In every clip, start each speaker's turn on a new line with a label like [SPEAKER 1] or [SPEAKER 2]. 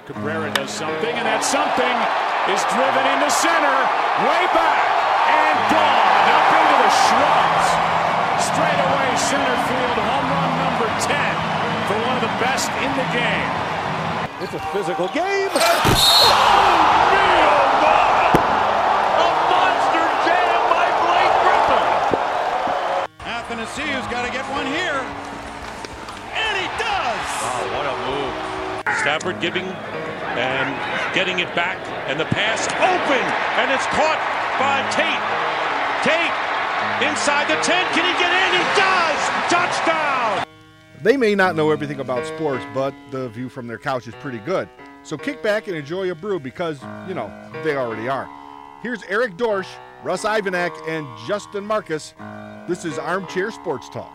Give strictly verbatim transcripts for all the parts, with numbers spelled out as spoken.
[SPEAKER 1] Cabrera does something, and that something is driven into center, way back, and gone up into the shrubs. Straight away center field, home run number ten for one of the best in the game.
[SPEAKER 2] It's a physical game.
[SPEAKER 1] Oh, Neil Vaughn! A monster jam by Blake Griffin.
[SPEAKER 3] Athanasiou's got to get one here. And he does!
[SPEAKER 4] Oh, what a move. Stafford giving and getting it back, and the pass open, and it's caught by Tate. Tate inside the ten. Can he get in? He does! Touchdown!
[SPEAKER 5] They may not know everything about sports, but the view from their couch is pretty good. So kick back and enjoy a brew because, you know, they already are. Here's Eric Dorsch, Russ Ivanak, and Justin Marcus. This is Armchair Sports Talk.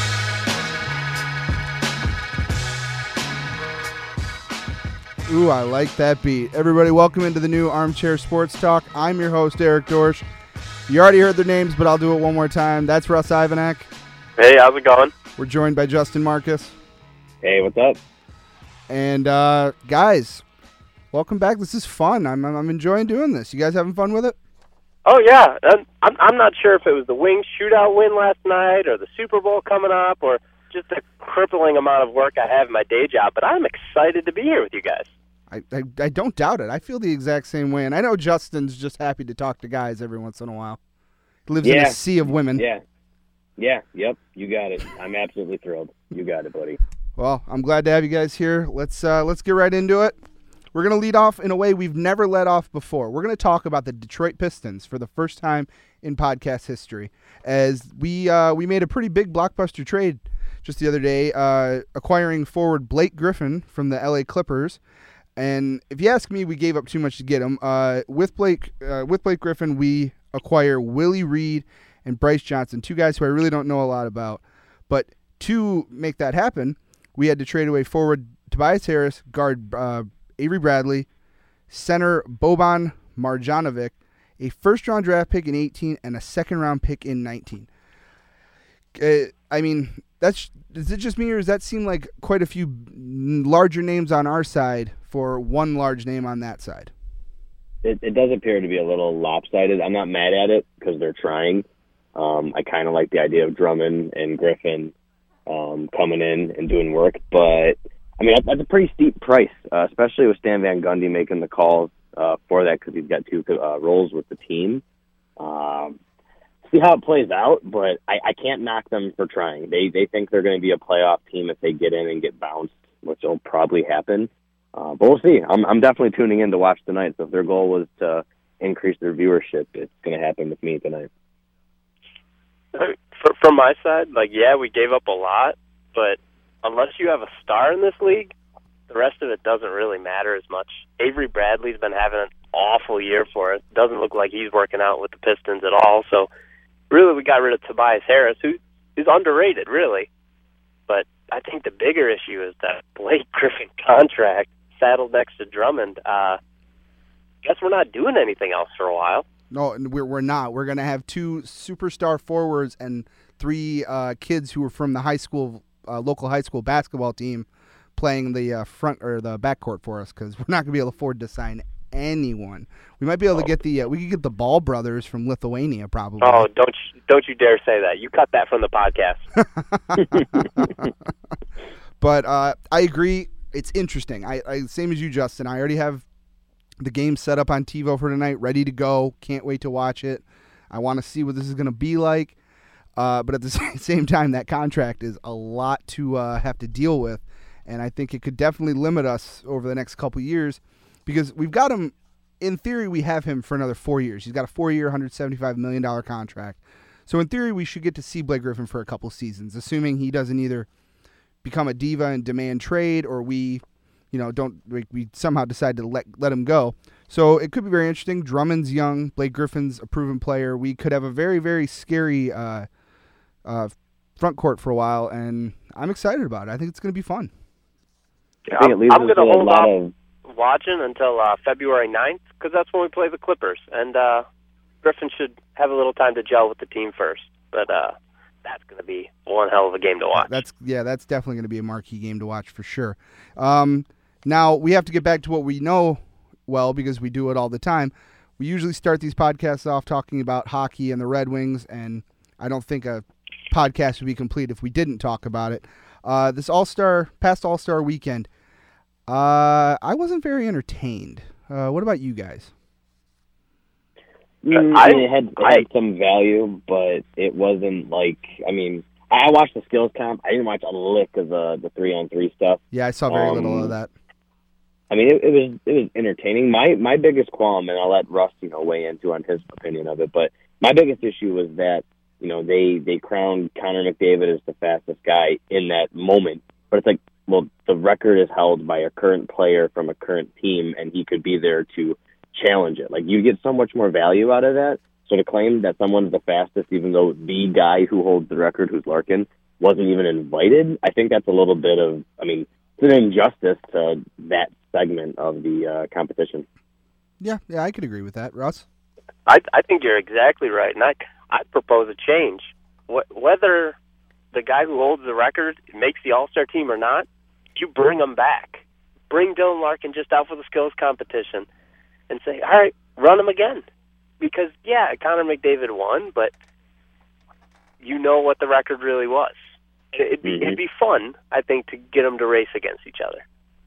[SPEAKER 6] Ooh, I like that beat. Everybody, welcome into the new Armchair Sports Talk. I'm your host, Eric Dorsch. You already heard their names, but I'll do it one more time. That's Russ Ivanak.
[SPEAKER 7] Hey, how's it going?
[SPEAKER 6] We're joined by Justin Marcus.
[SPEAKER 7] Hey, what's up?
[SPEAKER 6] And, uh, guys, welcome back. This is fun. I'm, I'm enjoying doing this. You guys having fun with it?
[SPEAKER 7] Oh, yeah. I'm, I'm not sure if it was the Wings shootout win last night or the Super Bowl coming up or just the crippling amount of work I have in my day job, but I'm excited to be here with you guys.
[SPEAKER 6] I, I, I don't doubt it. I feel the exact same way, and I know Justin's just happy to talk to guys every once in a while. He lives
[SPEAKER 8] yeah.
[SPEAKER 6] in a sea of women.
[SPEAKER 8] Yeah. Yeah, yep, you got it. I'm absolutely thrilled. You got it, buddy.
[SPEAKER 6] Well, I'm glad to have you guys here. Let's uh, let's get right into it. We're going to lead off in a way we've never led off before. We're going to talk about the Detroit Pistons for the first time in podcast history, as we uh, we made a pretty big blockbuster trade just the other day, uh, acquiring forward Blake Griffin from the L A Clippers. And if you ask me, we gave up too much to get him. Uh, with Blake uh, with Blake Griffin, we acquire Willie Reed and Bryce Johnson, two guys who I really don't know a lot about. But to make that happen, we had to trade away forward Tobias Harris, guard uh, Avery Bradley, center Boban Marjanovic, a first-round draft pick in eighteen, and a second-round pick in nineteen. Uh, I mean, that's does it just me, or does that seem like quite a few larger names on our side for one large name on that side?
[SPEAKER 8] It, it does appear to be a little lopsided. I'm not mad at it because they're trying. Um, I kind of like the idea of Drummond and Griffin um, coming in and doing work. But, I mean, that, that's a pretty steep price, uh, especially with Stan Van Gundy making the calls uh, for that because he's got two uh, roles with the team. Um, see how it plays out, but I, I can't knock them for trying. They they think they're going to be a playoff team if they get in and get bounced, which will probably happen. Uh, but we'll see. I'm, I'm definitely tuning in to watch tonight. So if their goal was to increase their viewership, it's going to happen with me tonight.
[SPEAKER 7] For, from my side, like, yeah, we gave up a lot, but unless you have a star in this league, the rest of it doesn't really matter as much. Avery Bradley's been having an awful year for us. Doesn't look like he's working out with the Pistons at all. So really we got rid of Tobias Harris, who is underrated, really. But I think the bigger issue is that Blake Griffin contract saddled next to Drummond. Uh, guess we're not doing anything else for a while.
[SPEAKER 6] No, we're we're not. We're gonna have two superstar forwards and three uh, kids who are from the high school, uh, local high school basketball team, playing the uh, front or the backcourt for us because we're not gonna be able to afford to sign anyone. We might be able oh. to get the uh, we could get the Ball brothers from Lithuania probably.
[SPEAKER 7] Oh, don't you, don't you dare say that! You cut that from the podcast.
[SPEAKER 6] But uh, I agree. It's interesting. I, I same as you, Justin. I already have the game set up on TiVo for tonight, ready to go. Can't wait to watch it. I want to see what this is going to be like. Uh, but at the same time, that contract is a lot to uh, have to deal with, and I think it could definitely limit us over the next couple years because we've got him. In theory, we have him for another four years. He's got a four-year, one hundred seventy-five million dollars contract. So in theory, we should get to see Blake Griffin for a couple seasons, assuming he doesn't either become a diva and demand trade, or we, you know, don't we, we somehow decide to let let him go. So it could be very interesting. Drummond's young, Blake Griffin's a proven player. We could have a very very scary uh, uh, front court for a while, and I'm excited about it. I think it's going to be fun.
[SPEAKER 7] Yeah, I'm, I'm going to hold off of... watching until uh, February ninth because that's when we play the Clippers, and uh, Griffin should have a little time to gel with the team first. But uh, that's going to be one hell of a game to watch.
[SPEAKER 6] That's yeah, that's definitely going to be a marquee game to watch for sure. Um, Now, we have to get back to what we know well because we do it all the time. We usually start these podcasts off talking about hockey and the Red Wings, and I don't think a podcast would be complete if we didn't talk about it. Uh, this All-Star, past All-Star weekend, uh, I wasn't very entertained. Uh, what about you guys?
[SPEAKER 8] Mm, I mean, it had, it had some value, but it wasn't like, I mean, I watched the skills comp. I didn't watch a lick of the, the three-on-three stuff.
[SPEAKER 6] Yeah, I saw very
[SPEAKER 8] um,
[SPEAKER 6] little of that.
[SPEAKER 8] I mean, it, it was it was entertaining. My my biggest qualm, and I'll let Russ, you know, weigh into on his opinion of it, but my biggest issue was that, you know, they, they crowned Connor McDavid as the fastest guy in that moment. But it's like, well, the record is held by a current player from a current team, and he could be there to challenge it. Like, you get so much more value out of that. So to claim that someone's the fastest, even though the guy who holds the record, who's Larkin, wasn't even invited, I think that's a little bit of, I mean, it's an injustice to that segment of the uh, competition.
[SPEAKER 6] Yeah, yeah, I could agree with that. Russ?
[SPEAKER 7] I, I think you're exactly right, and I, I'd propose a change. Wh- whether the guy who holds the record makes the All-Star team or not, you bring him back. Bring Dylan Larkin just out for the skills competition and say, all right, run him again. Because, yeah, Connor McDavid won, but you know what the record really was. It'd be, mm-hmm. it'd be fun, I think, to get them to race against each other.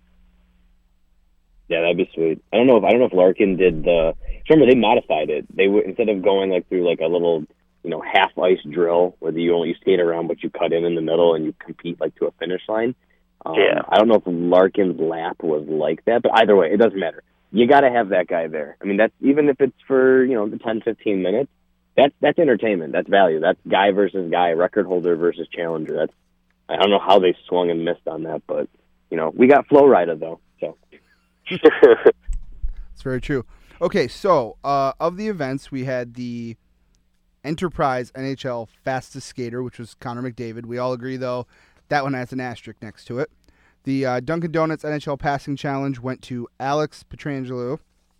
[SPEAKER 8] Yeah, that'd be sweet. I don't know if I don't know if Larkin did the. Remember, they modified it. They w- instead of going like through like a little, you know, half ice drill where you only you skate around, but you cut in in the middle and you compete like to a finish line. Um,
[SPEAKER 7] yeah.
[SPEAKER 8] I don't know if Larkin's lap was like that, but either way, it doesn't matter. You got to have that guy there. I mean, that's even if it's for, you know, the ten, fifteen minutes. That's that's entertainment. That's value. That's guy versus guy, record holder versus challenger. That's I don't know how they swung and missed on that, but you know, we got Flo Rida though. So.
[SPEAKER 6] It's very true. Okay, so uh, of the events, we had the Enterprise N H L Fastest Skater, which was Connor McDavid. We all agree, though, that one has an asterisk next to it. The uh, Dunkin' Donuts N H L Passing Challenge went to Alex Pietrangelo.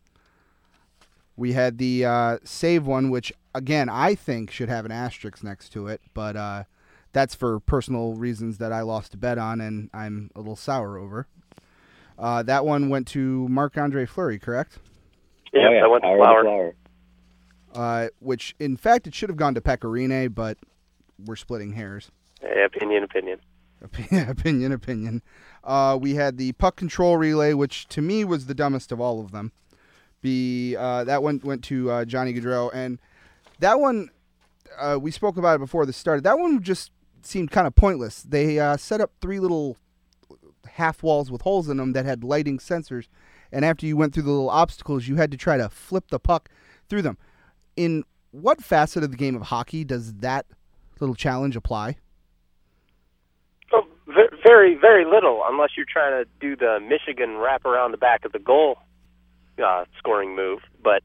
[SPEAKER 6] We had the uh, Save one, which, again, I think should have an asterisk next to it, but uh, that's for personal reasons that I lost a bet on and I'm a little sour over. Uh, that one went to Marc-Andre Fleury, correct?
[SPEAKER 7] Yeah,
[SPEAKER 8] oh, yeah.
[SPEAKER 7] that went to
[SPEAKER 8] Flower.
[SPEAKER 7] Flower.
[SPEAKER 6] Uh, which, in fact, it should have gone to Pecorine, but we're splitting hairs.
[SPEAKER 7] Hey, opinion, opinion.
[SPEAKER 6] opinion, opinion. Uh, we had the puck control relay, which to me was the dumbest of all of them. Be uh, that one went to uh, Johnny Gaudreau, and that one uh, we spoke about it before this started. That one just seemed kind of pointless. They uh, set up three little half walls with holes in them that had lighting sensors, and after you went through the little obstacles, you had to try to flip the puck through them. In what facet of the game of hockey does that little challenge apply?
[SPEAKER 7] Oh, very, very little, unless you're trying to do the Michigan wrap around the back of the goal uh, scoring move. But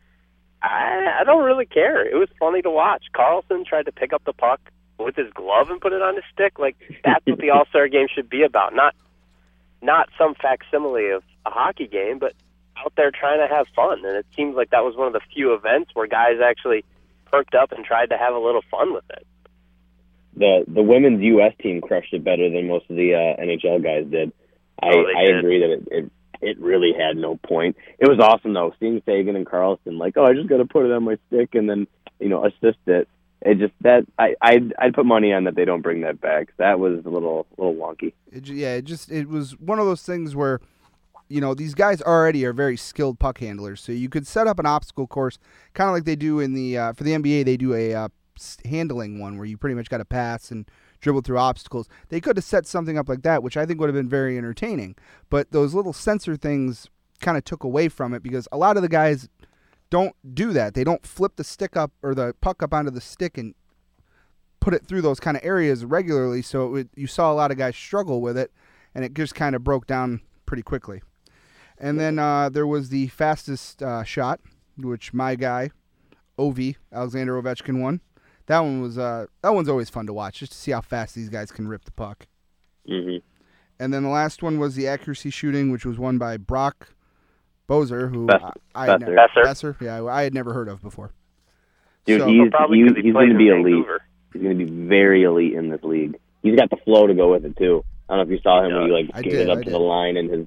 [SPEAKER 7] I, I don't really care. It was funny to watch. Carlson tried to pick up the puck with his glove and put it on his stick. Like, that's what the All-Star game should be about. Not not some facsimile of a hockey game, but out there trying to have fun. And it seems like that was one of the few events where guys actually perked up and tried to have a little fun with it.
[SPEAKER 8] The the women's U S team crushed it better than most of the uh, N H L guys did. I,
[SPEAKER 7] oh,
[SPEAKER 8] I
[SPEAKER 7] did.
[SPEAKER 8] agree that it, it it really had no point. It was awesome, though, seeing Sagan and Carlson like, oh, I just got to put it on my stick and then, you know, assist it. It just that I I'd, I'd put money on that they don't bring that back. That was a little little wonky.
[SPEAKER 6] It, yeah, it just it was one of those things where, you know, these guys already are very skilled puck handlers, so you could set up an obstacle course, kind of like they do in the uh, for the N B A. They do a uh, handling one where you pretty much got to pass and dribble through obstacles. They could have set something up like that, which I think would have been very entertaining. But those little sensor things kind of took away from it because a lot of the guys don't do that. They don't flip the stick up or the puck up onto the stick and put it through those kind of areas regularly. So it would, you saw a lot of guys struggle with it, and it just kind of broke down pretty quickly. And then uh, there was the fastest uh, shot, which my guy, Ovi, Alexander Ovechkin, won. That one was uh, that one's always fun to watch, just to see how fast these guys can rip the puck.
[SPEAKER 8] Mm-hmm.
[SPEAKER 6] And then the last one was the accuracy shooting, which was won by Brock Bozer, who
[SPEAKER 8] Besser.
[SPEAKER 6] I, I had never,
[SPEAKER 7] Besser.
[SPEAKER 6] Besser, yeah, I had never heard of before.
[SPEAKER 8] Dude,
[SPEAKER 6] so,
[SPEAKER 8] he's
[SPEAKER 7] well,
[SPEAKER 8] he's,
[SPEAKER 7] he
[SPEAKER 8] he's
[SPEAKER 7] played
[SPEAKER 8] going to
[SPEAKER 7] in
[SPEAKER 8] be elite.
[SPEAKER 7] Vancouver.
[SPEAKER 8] He's going to be very elite in this league. He's got the flow to go with it too. I don't know if you saw him when he like
[SPEAKER 6] I
[SPEAKER 8] skated
[SPEAKER 6] did,
[SPEAKER 8] up
[SPEAKER 6] I
[SPEAKER 8] to
[SPEAKER 6] did.
[SPEAKER 8] the line and his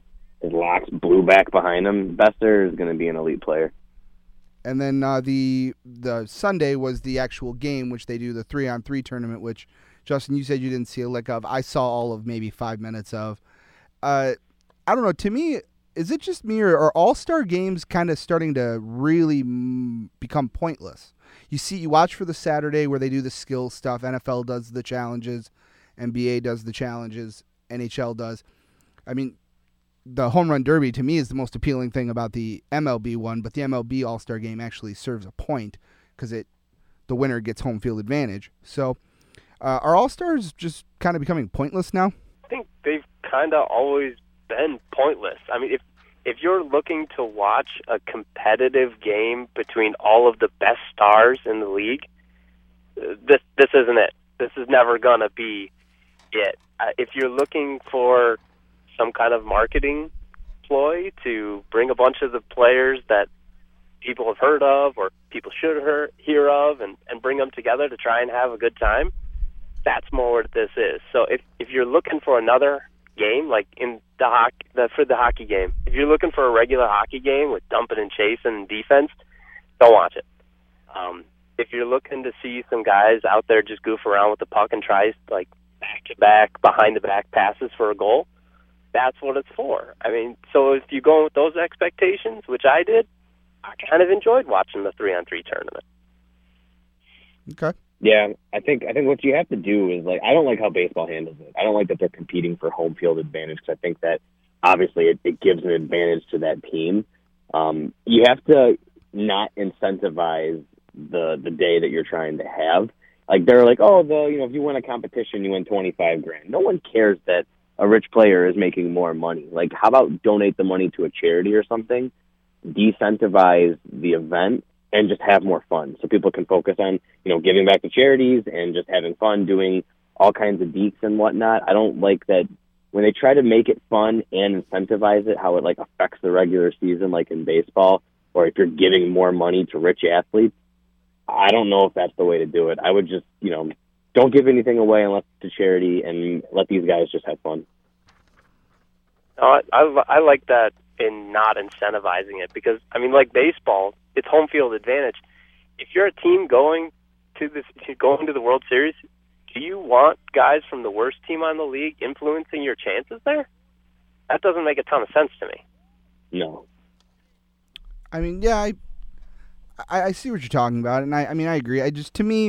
[SPEAKER 8] his locks blew back behind him, Bester is going to be an elite player.
[SPEAKER 6] And then uh, the the Sunday was the actual game, which they do the three on three tournament, which Justin, you said you didn't see a lick of. I saw all of maybe five minutes of. Uh, I don't know. To me, is it just me, or are all-star games kind of starting to really mm, become pointless? You see, you watch for the Saturday where they do the skill stuff. N F L does the challenges, N B A does the challenges, N H L does. I mean, the home run derby to me is the most appealing thing about the M L B one, but the M L B All-Star game actually serves a point because it the winner gets home field advantage. So, uh, are All-Stars just kind of becoming pointless now?
[SPEAKER 7] I think they've kind of always been pointless. I mean, if if you're looking to watch a competitive game between all of the best stars in the league, this this isn't it. This is never gonna be it. Uh, if you're looking for some kind of marketing ploy to bring a bunch of the players that people have heard of or people should hear, hear of and, and bring them together to try and have a good time, that's more what this is. So if if you're looking for another game, like in the hockey, the, for the hockey game, if you're looking for a regular hockey game with dumping and chasing and defense, don't watch it. Um, if you're looking to see some guys out there just goof around with the puck and try like back-to-back, behind-the-back passes for a goal, that's what it's for. I mean, so if you go with those expectations, which I did, I kind of enjoyed watching the three-on-three tournament.
[SPEAKER 6] Okay.
[SPEAKER 8] Yeah, I think I think what you have to do is, like, I don't like how baseball handles it. I don't like that they're competing for home field advantage because I think that obviously it, it gives an advantage to that team. Um, you have to not incentivize the the day that you're trying to have. Like, they're like, oh, the you know, if you win a competition, you win twenty-five grand. No one cares that a rich player is making more money. Like, how about donate the money to a charity or something? Decentivize the event and just have more fun so people can focus on, you know, giving back to charities and just having fun doing all kinds of deets and whatnot. I don't like that when they try to make it fun and incentivize it, how it, like, affects the regular season, like in baseball, or if you're giving more money to rich athletes. I don't know if that's the way to do it. I would just, you know, don't give anything away unless it's to charity and let these guys just have fun.
[SPEAKER 7] Uh, I, I like that in not incentivizing it because, I mean, like baseball, it's home field advantage. If you're a team going to this, going to the World Series, do you want guys from the worst team on the league influencing your chances there? That doesn't make a ton of sense to me.
[SPEAKER 8] No.
[SPEAKER 6] I mean, yeah, I, I, I see what you're talking about, and I, I mean, I agree. I just, to me,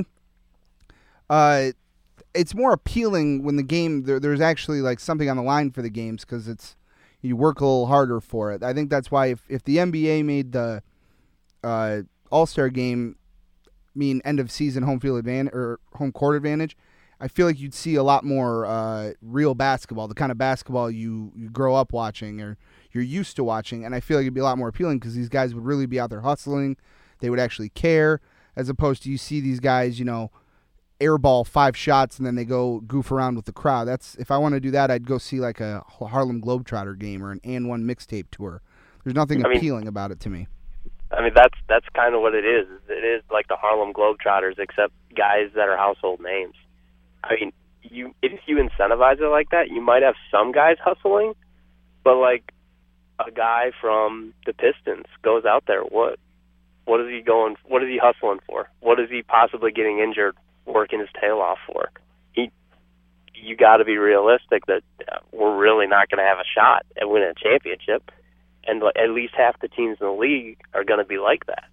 [SPEAKER 6] uh, it's more appealing when the game there, there's actually like something on the line for the games because it's you work a little harder for it. I think that's why if, if the N B A made the uh, All-Star game mean end of season home field advantage or home court advantage, I feel like you'd see a lot more uh, real basketball, the kind of basketball you, you grow up watching or you're used to watching, and I feel like it'd be a lot more appealing because these guys would really be out there hustling. They would actually care, as opposed to you see these guys, you know, airball five shots and then they go goof around with the crowd. That's if I want to do that, I'd go see like a Harlem Globetrotter game or an and one mixtape tour. There's nothing
[SPEAKER 7] I mean,
[SPEAKER 6] appealing about it to me.
[SPEAKER 7] I mean, that's that's kind of what it is. It is like the Harlem Globetrotters, except guys that are household names. I mean, you if you incentivize it like that, you might have some guys hustling, but like a guy from the Pistons goes out there, what what is he going? What is he hustling for? What is he possibly getting injured, working his tail off for? He, you got to be realistic that we're really not going to have a shot at winning a championship, and at least half the teams in the league are going to be like that.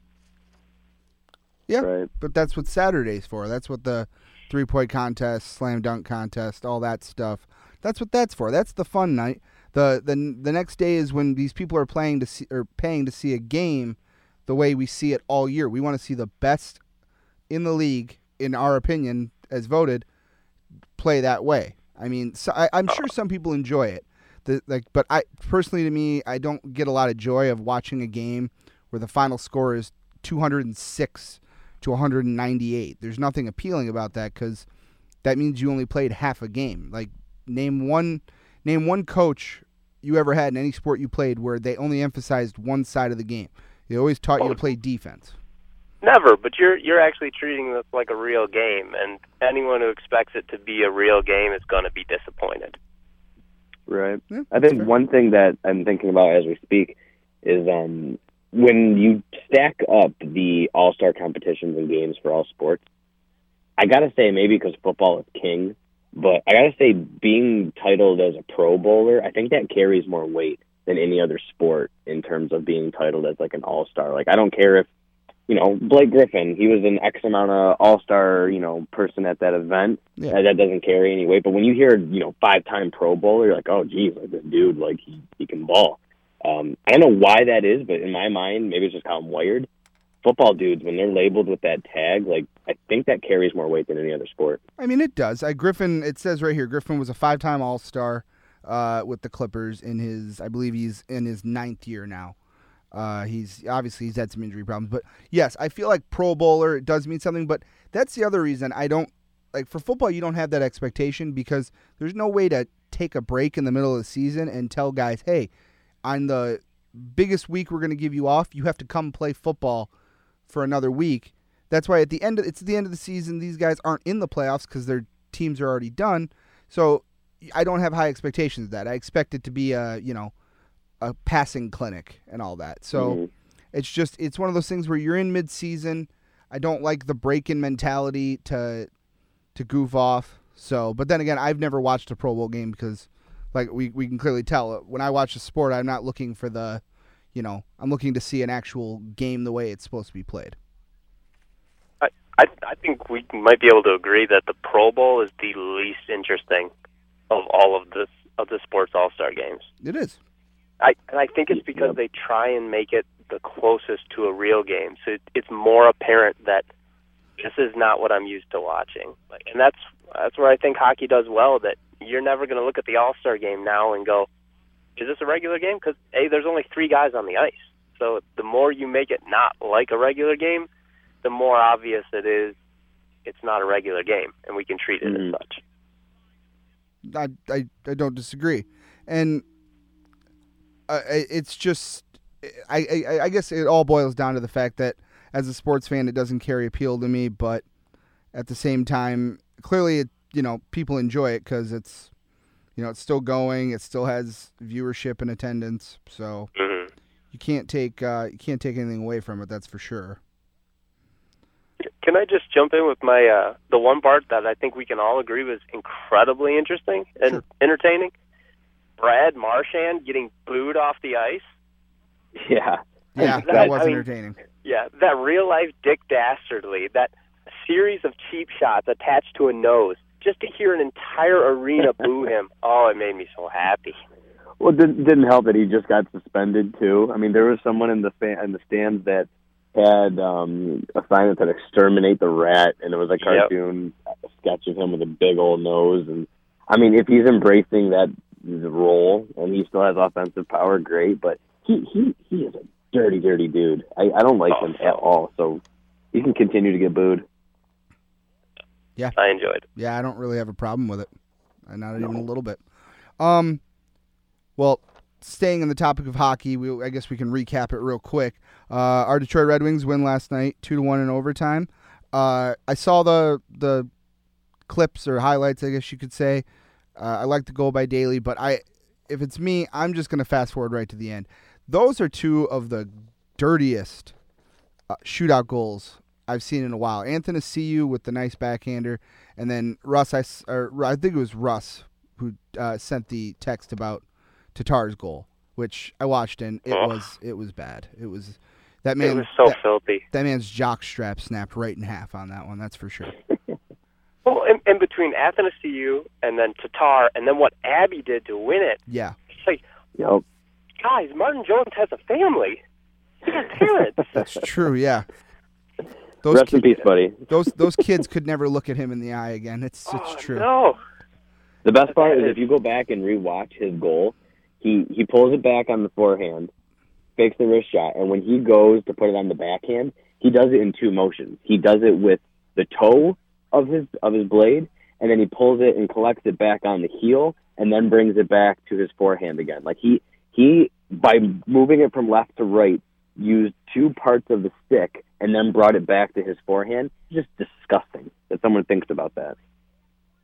[SPEAKER 6] Yeah,
[SPEAKER 8] right.
[SPEAKER 6] But that's what Saturday's for. That's what the three-point contest, slam dunk contest, all that stuff. That's what that's for. That's the fun night. The the the next day is when these people are playing to see or paying to see a game the way we see it all year. We want to see the best in the league, in our opinion, as voted, play that way. I mean, so I, I'm sure some people enjoy it. The, like, but I personally, to me, I don't get a lot of joy of watching a game where the final score is two hundred six to one hundred ninety-eight. There's nothing appealing about that because that means you only played half a game. Like, name one, name one coach you ever had in any sport you played where they only emphasized one side of the game. They always taught you to play defense.
[SPEAKER 7] Never, but you're you're actually treating this like a real game, and anyone who expects it to be a real game is going to be disappointed.
[SPEAKER 8] Right.
[SPEAKER 6] Yeah,
[SPEAKER 8] I
[SPEAKER 6] that's
[SPEAKER 8] think
[SPEAKER 6] fair.
[SPEAKER 8] one thing that I'm thinking about as we speak is um, when you stack up the all-star competitions and games for all sports, I got to say, maybe because football is king, but I got to say being titled as a Pro Bowler, I think that carries more weight than any other sport in terms of being titled as like an all-star. Like, I don't care if, you know, Blake Griffin, he was an X amount of all-star, you know, person at that event.
[SPEAKER 6] Yeah.
[SPEAKER 8] That doesn't carry any weight. But when you hear, you know, five-time Pro Bowler, you're like, oh, geez, like this dude, like, he, he can ball. Um, I don't know why that is, but in my mind, maybe it's just how I'm wired. Football dudes, when they're labeled with that tag, like, I think that carries more weight than any other sport.
[SPEAKER 6] I mean, it does. I, Griffin, it says right here, Griffin was a five-time All-Star uh, with the Clippers in his, I believe he's in his ninth year now. Uh, he's obviously he's had some injury problems, but yes, I feel like Pro Bowler it does mean something. But that's the other reason I don't like for football. You don't have that expectation because there's no way to take a break in the middle of the season and tell guys, hey, on the biggest week we're going to give you off, you have to come play football for another week. That's why at the end of, it's the end of the season. These guys aren't in the playoffs because their teams are already done. So I don't have high expectations of that. I expect it to be a you know. a passing clinic and all that. So
[SPEAKER 8] Mm-hmm.
[SPEAKER 6] it's just, it's one of those things where you're in mid-season. I don't like the break-in mentality to to goof off. So, but then again, I've never watched a Pro Bowl game because, like, we, we can clearly tell, when I watch a sport, I'm not looking for the, you know, I'm looking to see an actual game the way it's supposed to be played.
[SPEAKER 7] I, I, I think we might be able to agree that the Pro Bowl is the least interesting of all of this of the sports all-star games.
[SPEAKER 6] It is.
[SPEAKER 7] I, and I think it's because they try and make it the closest to a real game, so it, it's more apparent that this is not what I'm used to watching. Like, and that's that's where I think hockey does well. That you're never going to look at the All-Star game now and go, "Is this a regular game?" Because a there's only three guys on the ice, so the more you make it not like a regular game, the more obvious it is it's not a regular game, and we can treat it
[SPEAKER 8] Mm-hmm.
[SPEAKER 7] as such.
[SPEAKER 6] I, I, I don't disagree. And uh, it's just, I, I I guess it all boils down to the fact that as a sports fan, it doesn't carry appeal to me, but at the same time, clearly, it, you know, people enjoy it because it's, you know, it's still going. It still has viewership and attendance. So
[SPEAKER 7] Mm-hmm.
[SPEAKER 6] you can't take uh, you can't take anything away from it. That's for sure.
[SPEAKER 7] Can I just jump in with my uh, the one part that I think we can all agree was incredibly interesting and
[SPEAKER 6] Sure.
[SPEAKER 7] entertaining? Brad Marchand getting booed off the ice.
[SPEAKER 8] Yeah.
[SPEAKER 6] Yeah,
[SPEAKER 7] That-
[SPEAKER 6] that was
[SPEAKER 7] I mean,
[SPEAKER 6] entertaining.
[SPEAKER 7] Yeah, that real life Dick Dastardly, that series of cheap shots attached to a nose, just to hear an entire arena boo him. Oh, it made me so happy.
[SPEAKER 8] Well, it didn't, didn't help that he just got suspended, too. I mean, there was someone in the fan, in the stands that had um, a sign that said "Exterminate the Rat," and it was a cartoon yep. sketch of him with a big old nose. And I mean, if he's embracing that role and he still has offensive power, great. But he he, he is a dirty, dirty dude. I, I don't like
[SPEAKER 7] oh,
[SPEAKER 8] him at all. So he can continue to get booed.
[SPEAKER 6] Yeah,
[SPEAKER 7] I enjoyed it.
[SPEAKER 6] Yeah, I don't really have a problem with it. Not even a little bit. Um, well, staying on the topic of hockey, we I guess we can recap it real quick. Uh, our Detroit Red Wings win last night, two to one in overtime. Uh, I saw the the clips or highlights, I guess you could say. Uh, I like the goal by Daly, but I, if it's me, I'm just gonna fast forward right to the end. Those are two of the dirtiest uh, shootout goals I've seen in a while. Anthony Ciu with the nice backhander, and then Russ. I or I think it was Russ who uh, sent the text about Tatar's goal, which I watched, and it
[SPEAKER 7] Oh.
[SPEAKER 6] was it was bad. It was that man.
[SPEAKER 7] It was so
[SPEAKER 6] that,
[SPEAKER 7] filthy.
[SPEAKER 6] that man's jock strap snapped right in half on that one. That's for sure.
[SPEAKER 7] Well, in, in between Athanasiou and then Tatar, and then what Abby did to win it,
[SPEAKER 6] Yeah,
[SPEAKER 7] it's like,
[SPEAKER 8] Yep.
[SPEAKER 7] guys, Martin Jones has a family. He has parents.
[SPEAKER 6] that's true. Yeah, those
[SPEAKER 8] Rest in
[SPEAKER 6] ki-
[SPEAKER 8] peace, buddy.
[SPEAKER 6] those those kids could never look at him in the eye again. It's it's
[SPEAKER 7] oh,
[SPEAKER 6] true.
[SPEAKER 7] No.
[SPEAKER 8] The best part is if you go back and rewatch his goal, he, he pulls it back on the forehand, fakes the wrist shot, and when he goes to put it on the backhand, he does it in two motions. He does it with the toe of his of his blade, and then he pulls it and collects it back on the heel, and then brings it back to his forehand again. Like he he by moving it from left to right, used two parts of the stick and then brought it back to his forehand. It's just disgusting that someone thinks about that.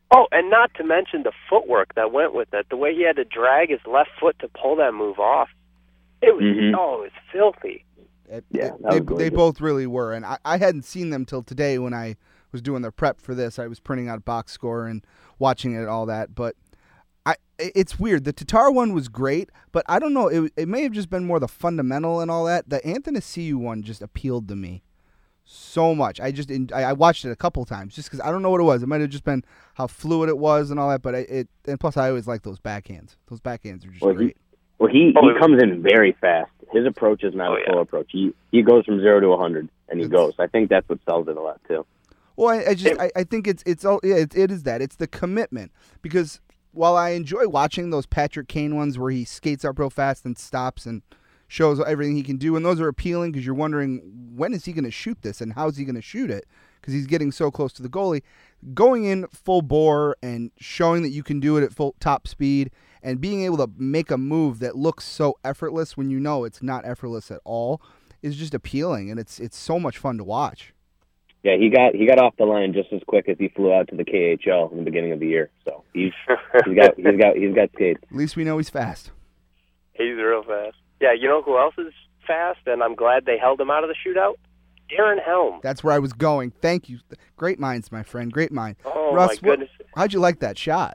[SPEAKER 7] Oh, and not to mention the footwork that went with it. The way he had to drag his left foot to pull that move off. It was,
[SPEAKER 8] Mhm.
[SPEAKER 7] oh, it was filthy.
[SPEAKER 6] It,
[SPEAKER 8] Yeah,
[SPEAKER 6] it-
[SPEAKER 8] that
[SPEAKER 6] they,
[SPEAKER 8] was
[SPEAKER 6] they
[SPEAKER 8] gorgeous.
[SPEAKER 6] both really were, and I, I hadn't seen them till today when I was doing the prep for this. I was printing out box score and watching it, all that. But I, it's weird. The Tatar one was great, but I don't know. It, it may have just been more the fundamental and all that. The Athanasiou one just appealed to me so much. I just I, I watched it a couple times just because I don't know what it was. It might have just been how fluid it was and all that. But it, it and plus I always like those backhands. Those backhands are just
[SPEAKER 8] Well, he-
[SPEAKER 6] great.
[SPEAKER 8] Well, he,
[SPEAKER 7] Oh,
[SPEAKER 8] he
[SPEAKER 7] it was-
[SPEAKER 8] comes in very fast. His approach is not
[SPEAKER 7] Oh,
[SPEAKER 8] a
[SPEAKER 7] yeah.
[SPEAKER 8] slow approach. He he goes from zero to a hundred, and he
[SPEAKER 6] It's-
[SPEAKER 8] goes. I think that's what sells it a lot too.
[SPEAKER 6] Well, I, I just
[SPEAKER 7] It-
[SPEAKER 6] I, I think it's it's all yeah, it, it is that it's the commitment because while I enjoy watching those Patrick Kane ones where he skates up real fast and stops and shows everything he can do, and those are appealing because you're wondering when is he going to shoot this and how is he going to shoot it because he's getting so close to the goalie. Going in full bore and showing that you can do it at full top speed and being able to make a move that looks so effortless when you know it's not effortless at all is just appealing, and it's it's so much fun to watch.
[SPEAKER 8] Yeah, he got he got off the line just as quick as he flew out to the K H L in the beginning of the year. So he's he's got he's got he's got skates.
[SPEAKER 6] At least we know he's fast.
[SPEAKER 7] He's real fast. Yeah, you know who else is fast, and I'm glad they held him out of the shootout? Darren Helm.
[SPEAKER 6] That's where I was going. Thank you. Great minds, my friend. Great mind.
[SPEAKER 7] Oh,
[SPEAKER 6] Russ,
[SPEAKER 7] my
[SPEAKER 6] what-
[SPEAKER 7] goodness.
[SPEAKER 6] how'd you like that shot?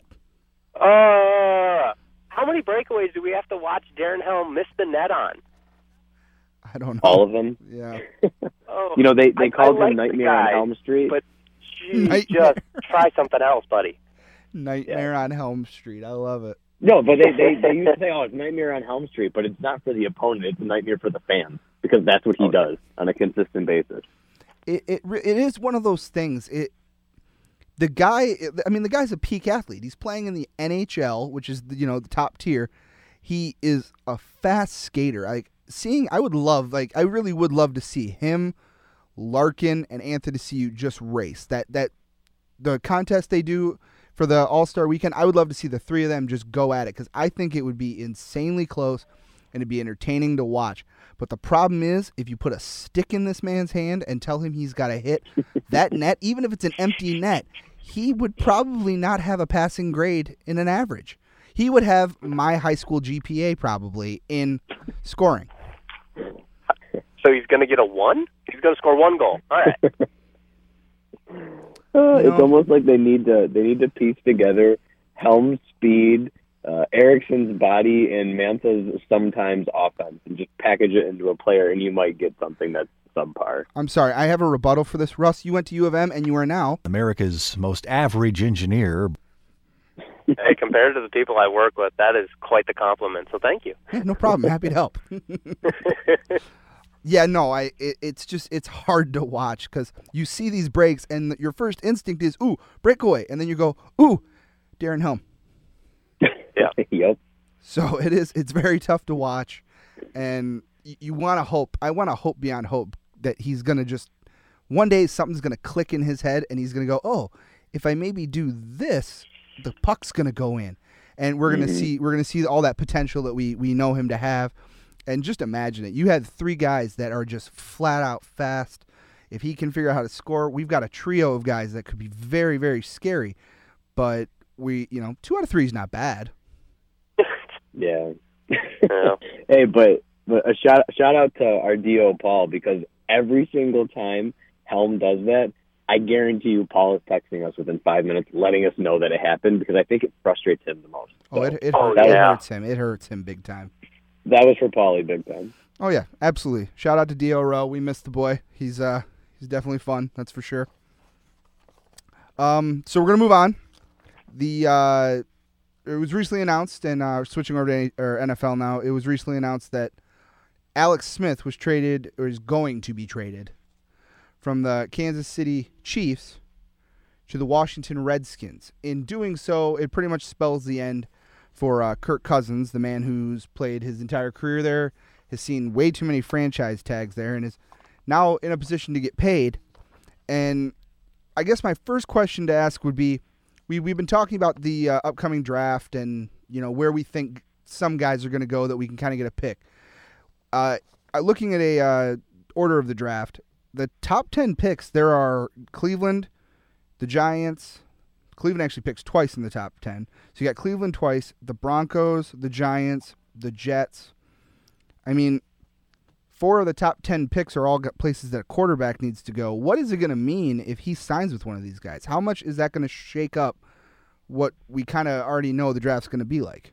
[SPEAKER 7] Uh, how many breakaways do we have to watch Darren Helm miss the net on?
[SPEAKER 6] I don't know.
[SPEAKER 8] All of them.
[SPEAKER 6] Yeah.
[SPEAKER 7] Oh,
[SPEAKER 8] You know, they they
[SPEAKER 7] I-
[SPEAKER 8] called
[SPEAKER 7] I
[SPEAKER 8] him
[SPEAKER 7] like the
[SPEAKER 8] Nightmare on
[SPEAKER 7] guy,
[SPEAKER 8] Elm Street.
[SPEAKER 7] But geez,
[SPEAKER 6] Nightmare.
[SPEAKER 7] just try something else, buddy.
[SPEAKER 6] Nightmare on Helm Street. I love it.
[SPEAKER 8] No, but they, they they used to say, "Oh, it's Nightmare on Helm Street," but it's not for the opponent; it's a nightmare for the fans because that's what he does on a consistent basis.
[SPEAKER 6] It it re- it is one of those things. It the guy. I mean, the guy's a peak athlete. He's playing in the N H L, which is the, you know the top tier. He is a fast skater. Like seeing, I would love like I really would love to see him, Larkin, and Athanasiou just race that that the contest they do for the All-Star weekend. I would love to see the three of them just go at it because I think it would be insanely close and it'd be entertaining to watch. But the problem is, if you put a stick in this man's hand and tell him he's got to hit that net, even if it's an empty net, he would probably not have a passing grade in an average. He would have my high school G P A probably in scoring.
[SPEAKER 7] So he's going to get a one? He's going to score one goal. All right.
[SPEAKER 8] Uh,
[SPEAKER 6] You
[SPEAKER 8] it's
[SPEAKER 6] know?
[SPEAKER 8] almost like they need to they need to piece together Helm's speed, uh, Ericsson's body, and Mantha's sometimes offense, and just package it into a player, and you might get something that's subpar.
[SPEAKER 6] I'm sorry, I have a rebuttal for this. Russ, you went to U of M and you are now.
[SPEAKER 2] America's most average engineer.
[SPEAKER 7] Hey, compared to the people I work with, that is quite the compliment. So thank you.
[SPEAKER 6] Yeah, no problem. Happy to help. Yeah, no, I. It, it's just it's hard to watch because you see these breaks and your first instinct is ooh breakaway, and then you go ooh Darren Helm.
[SPEAKER 7] Yeah.
[SPEAKER 8] Yep.
[SPEAKER 6] So it is. It's very tough to watch, and you, you want to hope. I want to hope beyond hope that he's gonna just one day something's gonna click in his head, and he's gonna go, oh, if I maybe do this, the puck's gonna go in, and we're gonna
[SPEAKER 8] Mhm.
[SPEAKER 6] see we're gonna see all that potential that we we know him to have. And just imagine it. You had three guys that are just flat out fast. If he can figure out how to score, we've got a trio of guys that could be very, very scary. But we, you know, two out of three is not bad.
[SPEAKER 8] Yeah.
[SPEAKER 7] Yeah.
[SPEAKER 8] Hey, but but a shout shout out to our D O Paul, because every single time Helm does that, I guarantee you Paul is texting us within five minutes, letting us know that it happened, because I think it frustrates him the most.
[SPEAKER 6] Oh, it it,
[SPEAKER 7] Oh,
[SPEAKER 6] hurt, it
[SPEAKER 7] yeah.
[SPEAKER 6] hurts him. It hurts him big time.
[SPEAKER 8] That was for Paulie, big time.
[SPEAKER 6] Oh yeah, absolutely. Shout out to D O Row. We missed the boy. He's uh he's definitely fun. That's for sure. Um, so we're gonna move on. The uh, it was recently announced, and uh, switching over to N- or N F L now. It was recently announced that Alex Smith was traded, or is going to be traded, from the Kansas City Chiefs to the Washington Redskins. In doing so, it pretty much spells the end for uh, Kirk Cousins, the man who's played his entire career there, has seen way too many franchise tags there, and is now in a position to get paid. And I guess my first question to ask would be, we, we've been talking about the uh, upcoming draft and, you know, where we think some guys are going to go that we can kind of get a pick. Uh, uh, looking at a uh, order of the draft, the top ten picks, there are Cleveland, the Giants, Cleveland actually picks twice in the top ten. So you got Cleveland twice, the Broncos, the Giants, the Jets. I mean, four of the top ten picks are all got places that a quarterback needs to go. What is it going to mean if he signs with one of these guys? How much is that going to shake up what we kind of already know the draft's going to be like?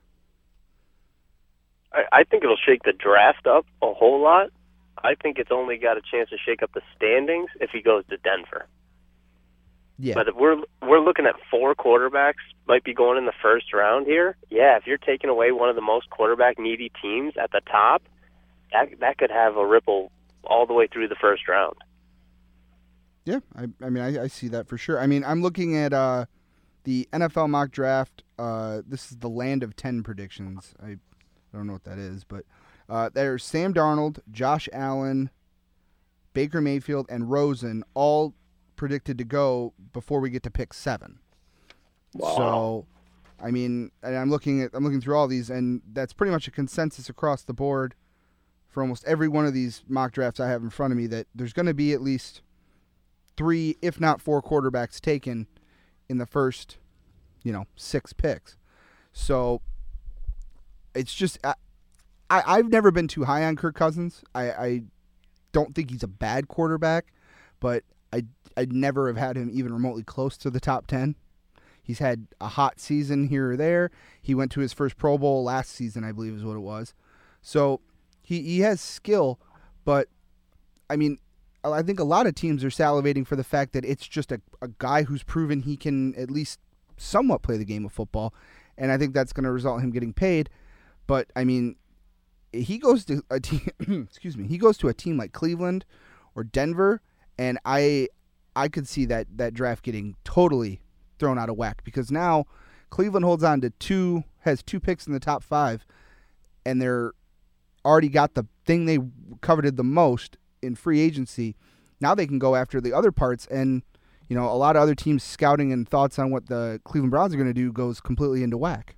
[SPEAKER 7] I, I think it'll shake the draft up a whole lot. I think it's only got a chance to shake up the standings if he goes to Denver.
[SPEAKER 6] Yeah.
[SPEAKER 7] But if we're we're looking at four quarterbacks might be going in the first round here. Yeah, if you're taking away one of the most quarterback needy teams at the top, that that could have a ripple all the way through the first round.
[SPEAKER 6] Yeah, I, I mean, I, I see that for sure. I mean, I'm looking at uh, the N F L mock draft. Uh, this is the land of ten predictions. I, I don't know what that is, but uh, there's Sam Darnold, Josh Allen, Baker Mayfield, and Rosen all predicted to go before we get to pick seven.
[SPEAKER 8] Wow.
[SPEAKER 6] So, I mean, and I'm looking at I'm looking through all these, and that's pretty much a consensus across the board for almost every one of these mock drafts I have in front of me that there's going to be at least three, if not four, quarterbacks taken in the first, you know, six picks. So it's just I, I I've never been too high on Kirk Cousins. I, I don't think he's a bad quarterback, but I I'd never have had him even remotely close to the top ten. He's had a hot season here or there. He went to his first Pro Bowl last season, I believe is what it was. So he he has skill, but I mean, I think a lot of teams are salivating for the fact that it's just a, a guy who's proven he can at least somewhat play the game of football, and I think that's going to result in him getting paid. But I mean, he goes to a team. excuse me, he goes to a team like Cleveland or Denver, and I I could see that that draft getting totally thrown out of whack because now Cleveland holds on to two has two picks in the top five, and they're already got the thing they coveted the most in free agency. Now they can go after the other parts, and you know a lot of other teams scouting and thoughts on what the Cleveland Browns are going to do goes completely into whack.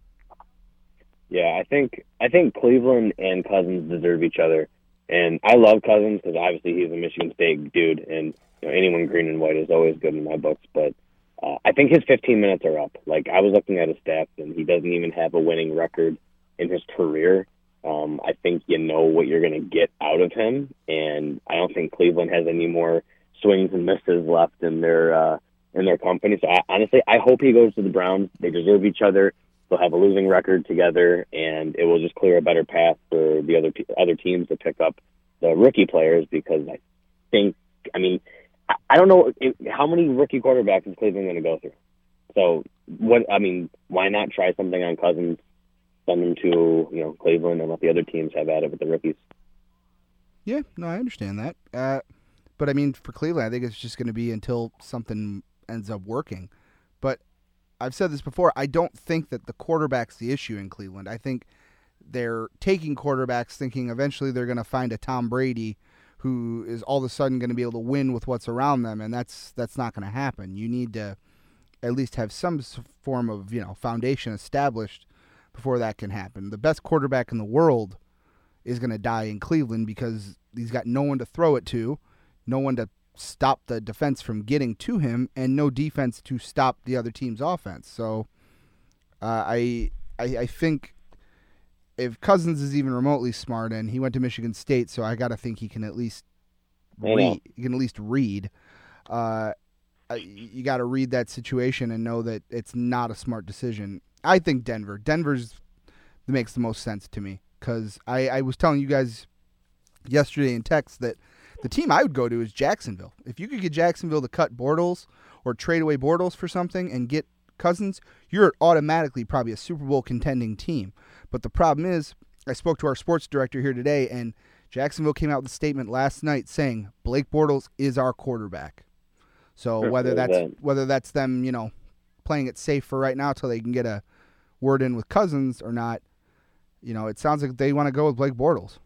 [SPEAKER 8] Yeah, I think I think Cleveland and Cousins deserve each other, and I love Cousins because obviously he's a Michigan State dude, and you know, anyone green and white is always good in my books. But uh, I think his fifteen minutes are up. Like I was looking at his stats, and he doesn't even have a winning record in his career. Um, I think you know what you're going to get out of him, and I don't think Cleveland has any more swings and misses left in their uh, in their company. So I, honestly, I hope he goes to the Browns. They deserve each other. They'll have a losing record together, and it will just clear a better path for the other other teams to pick up the rookie players. Because I think, I mean, I, I don't know if, how many rookie quarterbacks is Cleveland going to go through. So what? I mean, why not try something on Cousins? Send them to you know Cleveland and let the other teams have at it with the rookies.
[SPEAKER 6] Yeah, no, I understand that. Uh, but I mean, for Cleveland, I think it's just going to be until something ends up working. But I've said this before. I don't think that the quarterback's the issue in Cleveland. I think they're taking quarterbacks thinking eventually they're going to find a Tom Brady who is all of a sudden going to be able to win with what's around them, and that's that's not going to happen. You need to at least have some form of you know foundation established before that can happen. The best quarterback in the world is going to die in Cleveland because he's got no one to throw it to, no one to stop the defense from getting to him, and no defense to stop the other team's offense. So uh, I, I I think if Cousins is even remotely smart, and he went to Michigan State, so I got to think he can at least read. He can at least read. Uh, you got to read that situation and know that it's not a smart decision. I think Denver. Denver's makes the most sense to me because I, I was telling you guys yesterday in text that the team I would go to is Jacksonville. If you could get Jacksonville to cut Bortles or trade away Bortles for something and get Cousins, you're automatically probably a Super Bowl contending team. But the problem is, I spoke to our sports director here today, and Jacksonville came out with a statement last night saying Blake Bortles is our quarterback. So
[SPEAKER 8] Sure,
[SPEAKER 6] whether that's
[SPEAKER 8] that.
[SPEAKER 6] whether that's them, you know, playing it safe for right now till they can get a word in with Cousins or not, you know, it sounds like they want to go with Blake Bortles.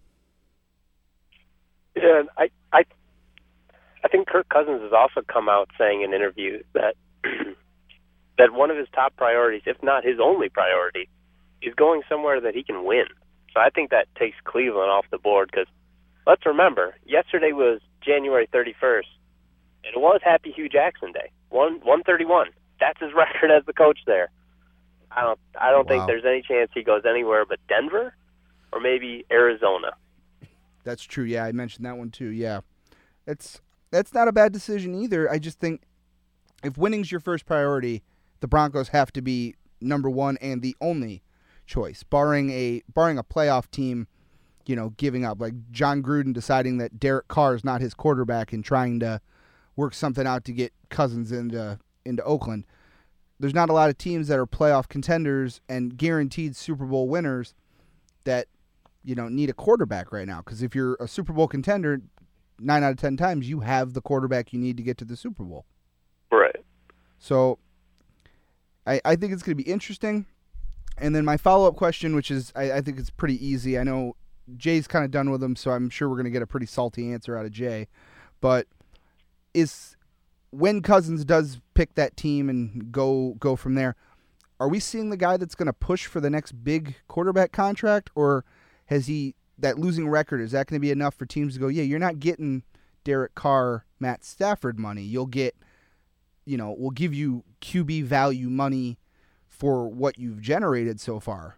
[SPEAKER 7] Yeah, I, I, I think Kirk Cousins has also come out saying in interviews that that one of his top priorities, if not his only priority, is going somewhere that he can win. So I think that takes Cleveland off the board because let's remember, yesterday was January thirty-first, and it was Happy Hugh Jackson Day, one one thirty-one. that's his record as the coach there. I don't I don't
[SPEAKER 6] Wow.
[SPEAKER 7] think there's any chance he goes anywhere but Denver or maybe Arizona.
[SPEAKER 6] That's true. Yeah, I mentioned that one too. Yeah, it's that's not a bad decision either. I just think if winning's your first priority, the Broncos have to be number one and the only choice, barring a barring a playoff team, you know, giving up, like John Gruden deciding that Derek Carr is not his quarterback and trying to work something out to get Cousins into into Oakland. There's not a lot of teams that are playoff contenders and guaranteed Super Bowl winners that, you know, need a quarterback right now. Because if you're a Super Bowl contender, nine out of ten times you have the quarterback you need to get to the Super Bowl.
[SPEAKER 7] Right.
[SPEAKER 6] So I, I think it's going to be interesting. And then my follow-up question, which is I, I think it's pretty easy. I know Jay's kind of done with them, so I'm sure we're going to get a pretty salty answer out of Jay. But is when Cousins does pick that team and go go from there, are we seeing the guy that's going to push for the next big quarterback contract, or has he that losing record, is that going to be enough for teams to go, yeah, you're not getting Derek Carr, Matt Stafford money. You'll get, you know, we'll give you Q B value money for what you've generated so far.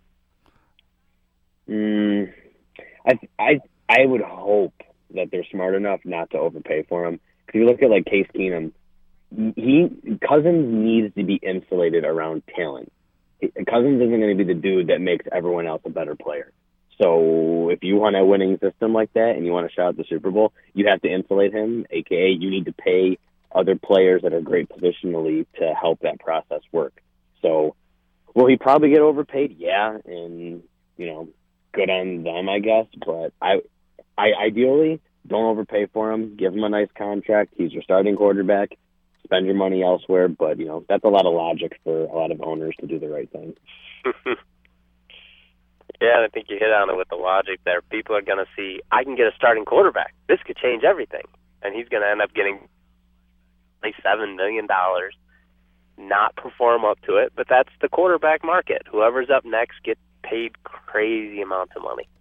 [SPEAKER 8] Mm, I I I would hope that they're smart enough not to overpay for him. Because you look at like Case Keenum, he Cousins needs to be insulated around talent. Cousins isn't going to be the dude that makes everyone else a better player. So if you want a winning system like that and you want to shout at the Super Bowl, you have to insulate him, aka you need to pay other players that are great positionally to help that process work. So will he probably get overpaid? Yeah, and you know, good on them, I guess. But I, I ideally don't overpay for him. Give him a nice contract. He's your starting quarterback. Spend your money elsewhere. But you know, that's a lot of logic for a lot of owners to do the right thing.
[SPEAKER 7] Yeah, I think you hit on it with the logic there. People are going to see, I can get a starting quarterback. This could change everything. And he's going to end up getting like seven million dollars, not perform up to it. But that's the quarterback market. Whoever's up next gets paid crazy amounts of money.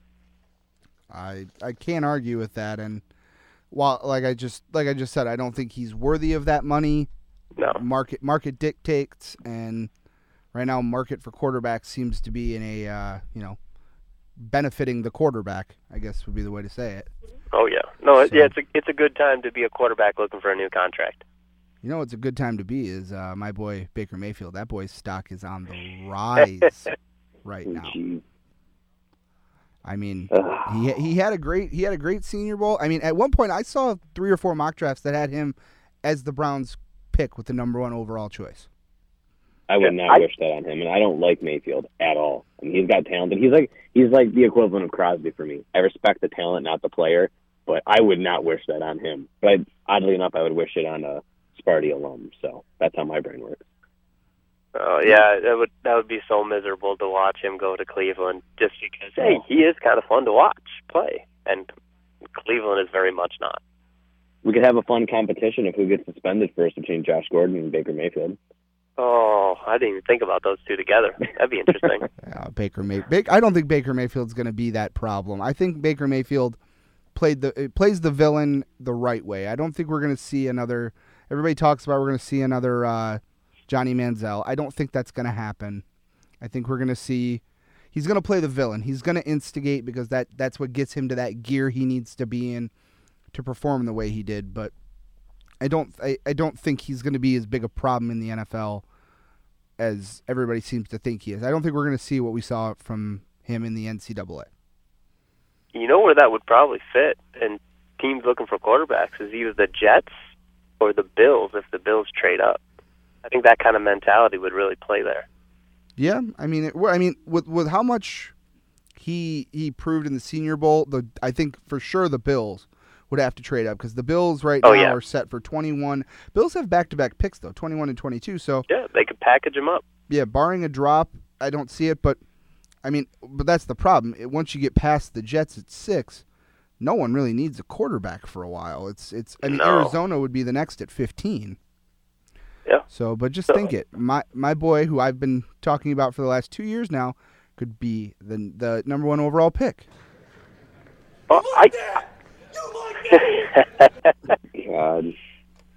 [SPEAKER 6] I I can't argue with that. And while like I just like I just said, I don't think he's worthy of that money.
[SPEAKER 7] No.
[SPEAKER 6] Market market dictates, and right now, market for quarterbacks seems to be in a, uh, you know, benefiting the quarterback, I guess would be the way to say it.
[SPEAKER 7] Oh, yeah. No,
[SPEAKER 6] So-
[SPEAKER 7] yeah, it's a, it's a good time to be a quarterback looking for a new contract.
[SPEAKER 6] You know what's a good time to be is uh, my boy Baker Mayfield. That boy's stock is on the rise right now.
[SPEAKER 8] Jeez.
[SPEAKER 6] I mean, he he had a great he had a great Senior Bowl. I mean, at one point I saw three or four mock drafts that had him as the Browns pick with the number one overall choice.
[SPEAKER 8] I would
[SPEAKER 7] Yeah,
[SPEAKER 8] not
[SPEAKER 7] I-
[SPEAKER 8] wish that on him, and I don't like Mayfield at all. I mean, he's got talent, and he's like he's like the equivalent of Crosby for me. I respect the talent, not the player, but I would not wish that on him. But oddly enough, I would wish it on a Sparty alum. So that's how my brain works.
[SPEAKER 7] Oh, yeah, that would that would be so miserable to watch him go to Cleveland just because, hey, he is kind of fun to watch play. And Cleveland is very much not.
[SPEAKER 8] We could have a fun competition of who gets suspended first between Josh Gordon and Baker Mayfield.
[SPEAKER 7] Oh, I didn't even think about those two together. That'd be interesting.
[SPEAKER 6] Uh, Baker May. Baker, I don't think Baker Mayfield's going to be that problem. I think Baker Mayfield played the uh, plays the villain the right way. I don't think we're going to see another. Everybody talks about we're going to see another uh, Johnny Manziel. I don't think that's going to happen. I think we're going to see. He's going to play the villain. He's going to instigate because that that's what gets him to that gear he needs to be in to perform the way he did. But I don't. I, I don't think he's going to be as big a problem in the N F L as everybody seems to think he is. I don't think we're going to see what we saw from him in the N C double A.
[SPEAKER 7] You know where that would probably fit, and teams looking for quarterbacks is either the Jets or the Bills if the Bills trade up. I think that kind of mentality would really play there.
[SPEAKER 6] Yeah, I mean, it, I mean, with with how much he he proved in the Senior Bowl, the I think for sure the Bills would have to trade up because the Bills right
[SPEAKER 7] Oh,
[SPEAKER 6] now
[SPEAKER 7] yeah.
[SPEAKER 6] are set for twenty-one. Bills have back-to-back picks though, twenty-one and twenty-two. So
[SPEAKER 7] Yeah, they could package them up.
[SPEAKER 6] yeah, barring a drop, I don't see it. But I mean, but that's the problem. It, once you get past the Jets at six, no one really needs a quarterback for a while. It's it's. I mean,
[SPEAKER 7] No.
[SPEAKER 6] Arizona would be the next at fifteen.
[SPEAKER 7] Yeah.
[SPEAKER 6] So, but just
[SPEAKER 7] So-
[SPEAKER 6] think it. My my boy, who I've been talking about for the last two years now, could be the the number one overall pick.
[SPEAKER 7] Well, I,
[SPEAKER 8] God.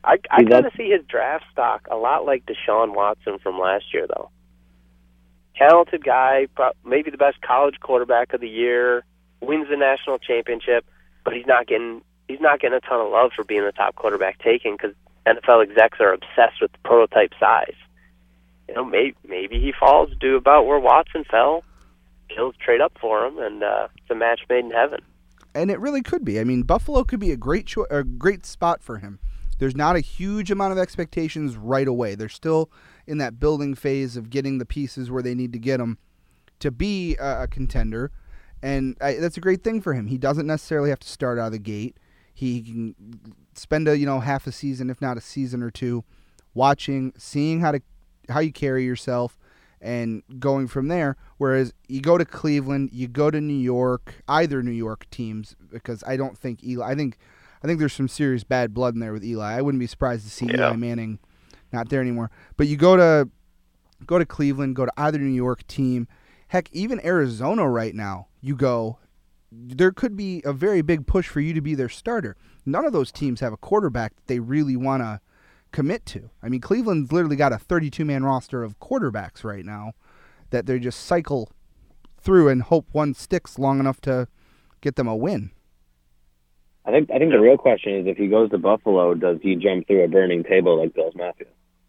[SPEAKER 7] I, I
[SPEAKER 8] He's
[SPEAKER 7] kind of
[SPEAKER 8] up-
[SPEAKER 7] see his draft stock a lot like Deshaun Watson from last year, though. Talented guy, pro- maybe the best college quarterback of the year, wins the national championship, but he's not getting he's not getting a ton of love for being the top quarterback taken because N F L execs are obsessed with the prototype size. You know, maybe maybe he falls to about where Watson fell. Bills trade up for him, and uh, it's a match made in heaven.
[SPEAKER 6] And it really could be. I mean, Buffalo could be a great cho- a great spot for him. There's not a huge amount of expectations right away. They're still in that building phase of getting the pieces where they need to get them to be a, a contender, and I, that's a great thing for him. He doesn't necessarily have to start out of the gate. He can spend a you know half a season, if not a season or two, watching, seeing how to how you carry yourself, and going from there. Whereas you go to Cleveland, you go to New York, either New York teams, because I don't think Eli. I think I think there's some serious bad blood in there with Eli. I wouldn't be surprised to see
[SPEAKER 7] Yeah.
[SPEAKER 6] Eli Manning not there anymore. But you go to go to Cleveland, go to either New York team, heck, even Arizona right now. You go, there could be a very big push for you to be their starter. None of those teams have a quarterback that they really want to commit to. I mean, Cleveland's literally got a thirty-two man roster of quarterbacks right now that they just cycle through and hope one sticks long enough to get them a win.
[SPEAKER 8] I think I think the real question is if he goes to Buffalo, does he jump through a burning table like Bills Mafia?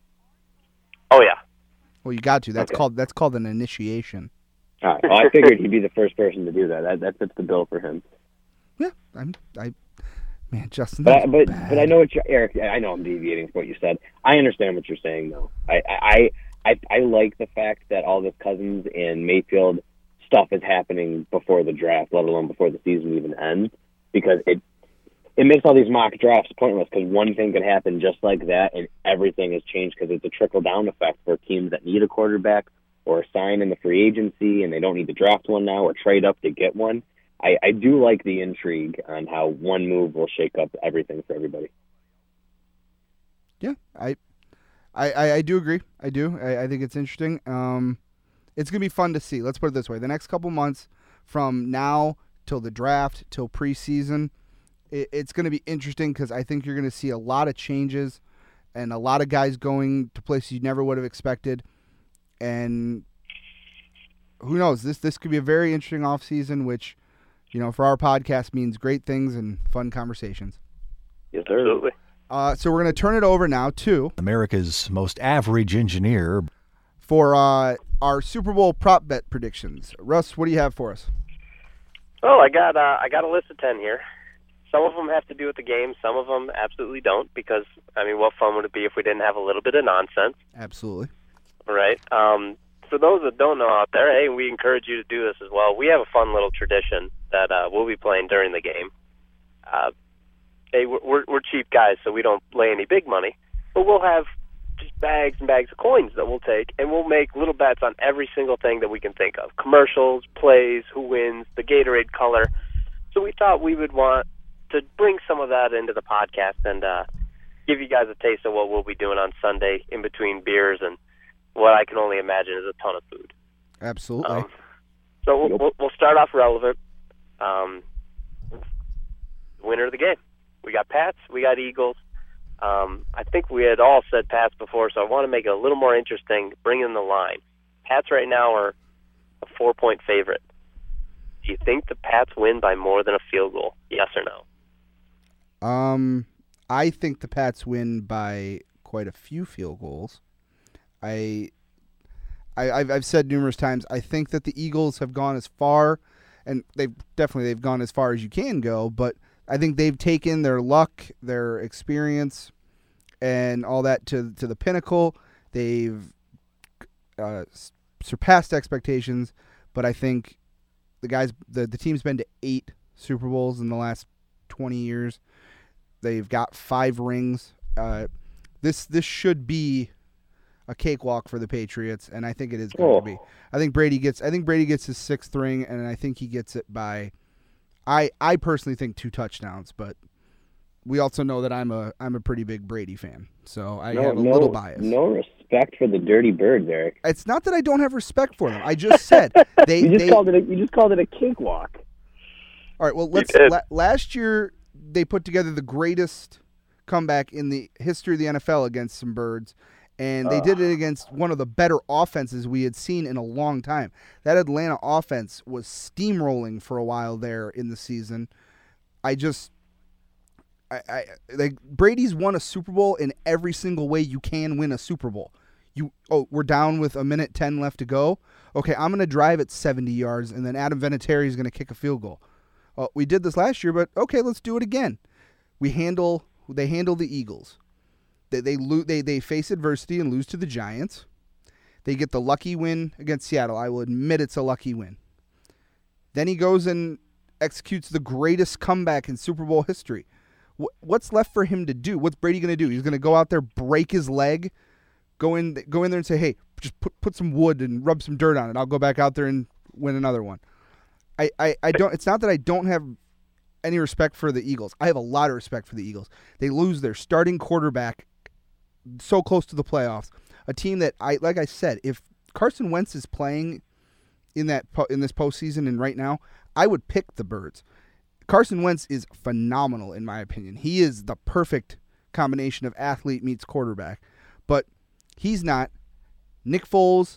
[SPEAKER 7] Oh yeah,
[SPEAKER 6] Well, you got to. That's
[SPEAKER 8] Okay.
[SPEAKER 6] called that's called an initiation.
[SPEAKER 8] All right. Well, I figured he'd be the first person to do that. That that fits the bill for him.
[SPEAKER 6] Yeah, I'm. I, man, Justin.
[SPEAKER 8] But
[SPEAKER 6] That's
[SPEAKER 8] but
[SPEAKER 6] bad.
[SPEAKER 8] but I know what you're, Eric. I know I'm deviating from what you said. I understand what you're saying though. I I I, I like the fact that all this Cousins and Mayfield stuff is happening before the draft, let alone before the season even ends, because it it makes all these mock drafts pointless because one thing could happen just like that and everything has changed because it's a trickle down effect for teams that need a quarterback or sign in the free agency and they don't need to draft one now or trade up to get one. I, I do like the intrigue on how one move will shake up everything for everybody.
[SPEAKER 6] Yeah, I, I, I, I do agree. I do. I, I think it's interesting. Um, it's gonna be fun to see. Let's put it this way: the next couple months, from now till the draft till preseason, it, it's gonna be interesting because I think you're gonna see a lot of changes and a lot of guys going to places you never would have expected. And who knows? This this could be a very interesting offseason, which, you know, for our podcast means great things and fun conversations.
[SPEAKER 8] Yes, sir.
[SPEAKER 7] absolutely.
[SPEAKER 6] Uh, so we're going to turn it over now to
[SPEAKER 2] America's most average engineer.
[SPEAKER 6] for uh, our Super Bowl prop bet predictions. Russ, what do you have for us?
[SPEAKER 7] Well, I got uh, I got a list of ten here. Some of them have to do with the game. Some of them absolutely don't because, I mean, what fun would it be if we didn't have a little bit of nonsense?
[SPEAKER 6] Absolutely.
[SPEAKER 7] Right. Um, for those that don't know out there, hey, we encourage you to do this as well. We have a fun little tradition that uh, we'll be playing during the game. Uh, hey, we're, we're cheap guys, so we don't lay any big money, but we'll have just bags and bags of coins that we'll take, and we'll make little bets on every single thing that we can think of. Commercials, plays, who wins, the Gatorade color. So we thought we would want to bring some of that into the podcast and uh, give you guys a taste of what we'll be doing on Sunday in between beers and what I can only imagine is a ton of food.
[SPEAKER 6] Absolutely.
[SPEAKER 7] Um, so we'll, we'll, we'll start off relevant. Um, winner of the game. We got Pats. We got Eagles. Um, I think we had all said Pats before, so I want to make it a little more interesting, bring in the line. Pats right now are a four-point favorite. Do you think the Pats win by more than a field goal? Yes or no?
[SPEAKER 6] Um, I think the Pats win by quite a few field goals. I, I I've, I've said numerous times, I think that the Eagles have gone as far, and they've definitely they've gone as far as you can go, but I think they've taken their luck, their experience, and all that to to the pinnacle. They've uh, surpassed expectations, but I think the guys, the, the team's been to eight Super Bowls in the last twenty years. They've got five rings. Uh, this this should be a cakewalk for the Patriots, and I think it is going
[SPEAKER 8] Oh.
[SPEAKER 6] to be. I think Brady gets. I think Brady gets his sixth ring, and I think he gets it by. I I personally think two touchdowns, but we also know that I'm a I'm a pretty big Brady fan, so I
[SPEAKER 8] No,
[SPEAKER 6] have a
[SPEAKER 8] no,
[SPEAKER 6] little bias.
[SPEAKER 8] no respect for the Dirty Birds, Eric.
[SPEAKER 6] It's not that I don't have respect for them. I just said they.
[SPEAKER 8] you just
[SPEAKER 6] they
[SPEAKER 8] called it. A, you just called it a cakewalk.
[SPEAKER 6] all right. Well, let's.
[SPEAKER 7] did.
[SPEAKER 6] La- last year they put together the greatest comeback in the history of the N F L against some birds. And they did it against one of the better offenses we had seen in a long time. That Atlanta offense was steamrolling for a while there in the season. I just, I, I like Brady's won a Super Bowl in every single way you can win a Super Bowl. You, oh, we're down with a minute ten left to go. Okay, I'm going to drive it seventy yards, and then Adam Vinatieri is going to kick a field goal. Uh, we did this last year, but okay, let's do it again. We handle, they handle the Eagles. They they, lo- they they face adversity and lose to the Giants. They get the lucky win against Seattle. I will admit it's a lucky win. Then he goes and executes the greatest comeback in Super Bowl history. Wh- what's left for him to do? What's Brady going to do? He's going to go out there, break his leg, go in go in there and say, hey, just put put some wood and rub some dirt on it. I'll go back out there and win another one. I, I, I don't. It's not that I don't have any respect for the Eagles. I have a lot of respect for the Eagles. They lose their starting quarterback so close to the playoffs. A team that I like I said, if Carson Wentz is playing in that po- in this postseason and right now, I would pick the Birds. Carson Wentz is phenomenal in my opinion. He is the perfect combination of athlete meets quarterback, but he's not. Nick Foles,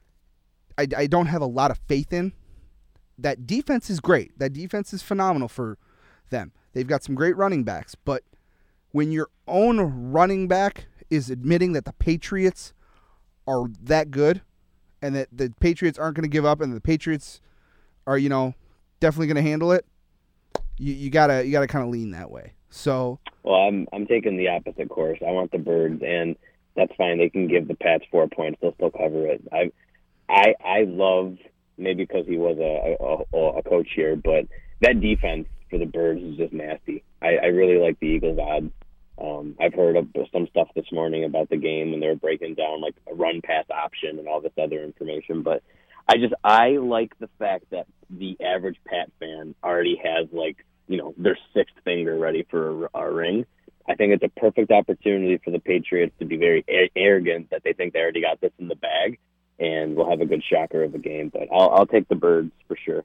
[SPEAKER 6] I, I don't have a lot of faith in. That defense is great. That defense is phenomenal for them. They've got some great running backs, but when your own running back is admitting that the Patriots are that good and that the Patriots aren't going to give up and the Patriots are, you know, definitely going to handle it, you, you gotta you gotta kind of lean that way. So,
[SPEAKER 8] well, I'm I'm taking the opposite course. I want the Birds, and that's fine. They can give the Pats four points; they'll still cover it. I I I love, maybe because he was a, a a coach here, but that defense for the Birds is just nasty. I, I really like the Eagles odds. Um, I've heard of some stuff this morning about the game, and they're breaking down like a run pass option and all this other information. But I just I like the fact that the average Pat fan already has like you know their sixth finger ready for a, a ring. I think it's a perfect opportunity for the Patriots to be very a- arrogant that they think they already got this in the bag, and we'll have a good shocker of a game. But I'll I'll take the Birds for sure.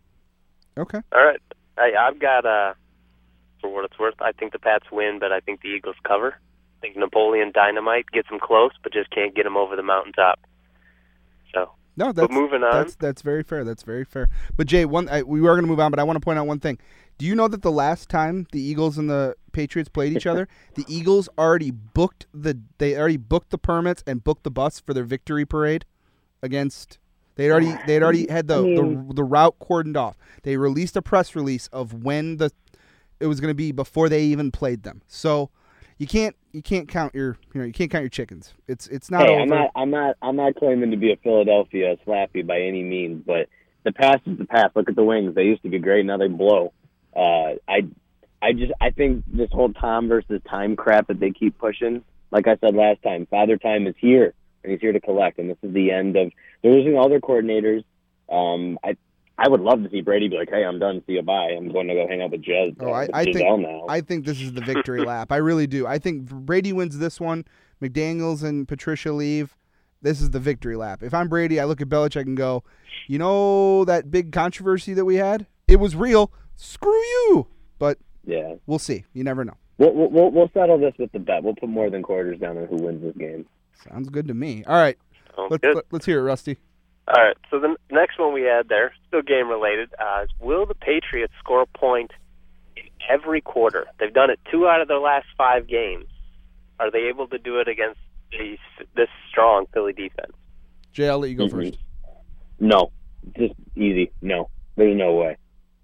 [SPEAKER 6] Okay.
[SPEAKER 7] All right. I, I've got uh for what it's worth, I think the Pats win, but I think the Eagles cover. I think Napoleon Dynamite gets them close, but just can't get them over the mountaintop. So,
[SPEAKER 6] no, that's,
[SPEAKER 7] but moving on.
[SPEAKER 6] That's, that's very fair. That's very fair. But, Jay, one I, we were going to move on, but I want to point out one thing. Do you know that the last time the Eagles and the Patriots played each other, the Eagles already booked the they already booked the permits and booked the bus for their victory parade against they had already they had already had the, the the route cordoned off. They released a press release of when the it was going to be before they even played them. So you can't you can't count your you know you can't count your chickens. It's it's not
[SPEAKER 8] hey,
[SPEAKER 6] over.
[SPEAKER 8] I'm not I'm not I'm not claiming to be a Philadelphia slappy by any means, but the past is the past. Look at the Wings; they used to be great, now they blow. Uh, I I just I think this whole Tom versus time crap that they keep pushing. Like I said last time, Father Time is here and he's here to collect, and this is the end of they're losing all their coordinators. Um, I. I would love to see Brady be like, "Hey, I'm done. See you. Bye. I'm going to go hang out with Jez."
[SPEAKER 6] Oh, I, I think now. I think this is the victory lap. I really do. I think Brady wins this one. McDaniels and Patricia leave. This is the victory lap. If I'm Brady, I look at Belichick and go, "You know that big controversy that we had? It was real. Screw you." But
[SPEAKER 8] yeah,
[SPEAKER 6] we'll see. You never know.
[SPEAKER 8] We'll we'll we'll settle this with the bet. We'll put more than quarters down on who wins this game.
[SPEAKER 6] Sounds good to me. All right, let's let, let's hear it, Rusty.
[SPEAKER 7] All right, so the next one we had there, still game-related, uh, is will the Patriots score a point in every quarter? They've done it two out of their last five games. Are they able to do it against these, this strong Philly defense?
[SPEAKER 6] Jay, I'll let you go
[SPEAKER 8] mm-hmm.
[SPEAKER 6] first.
[SPEAKER 8] No, just easy. No, there's no way.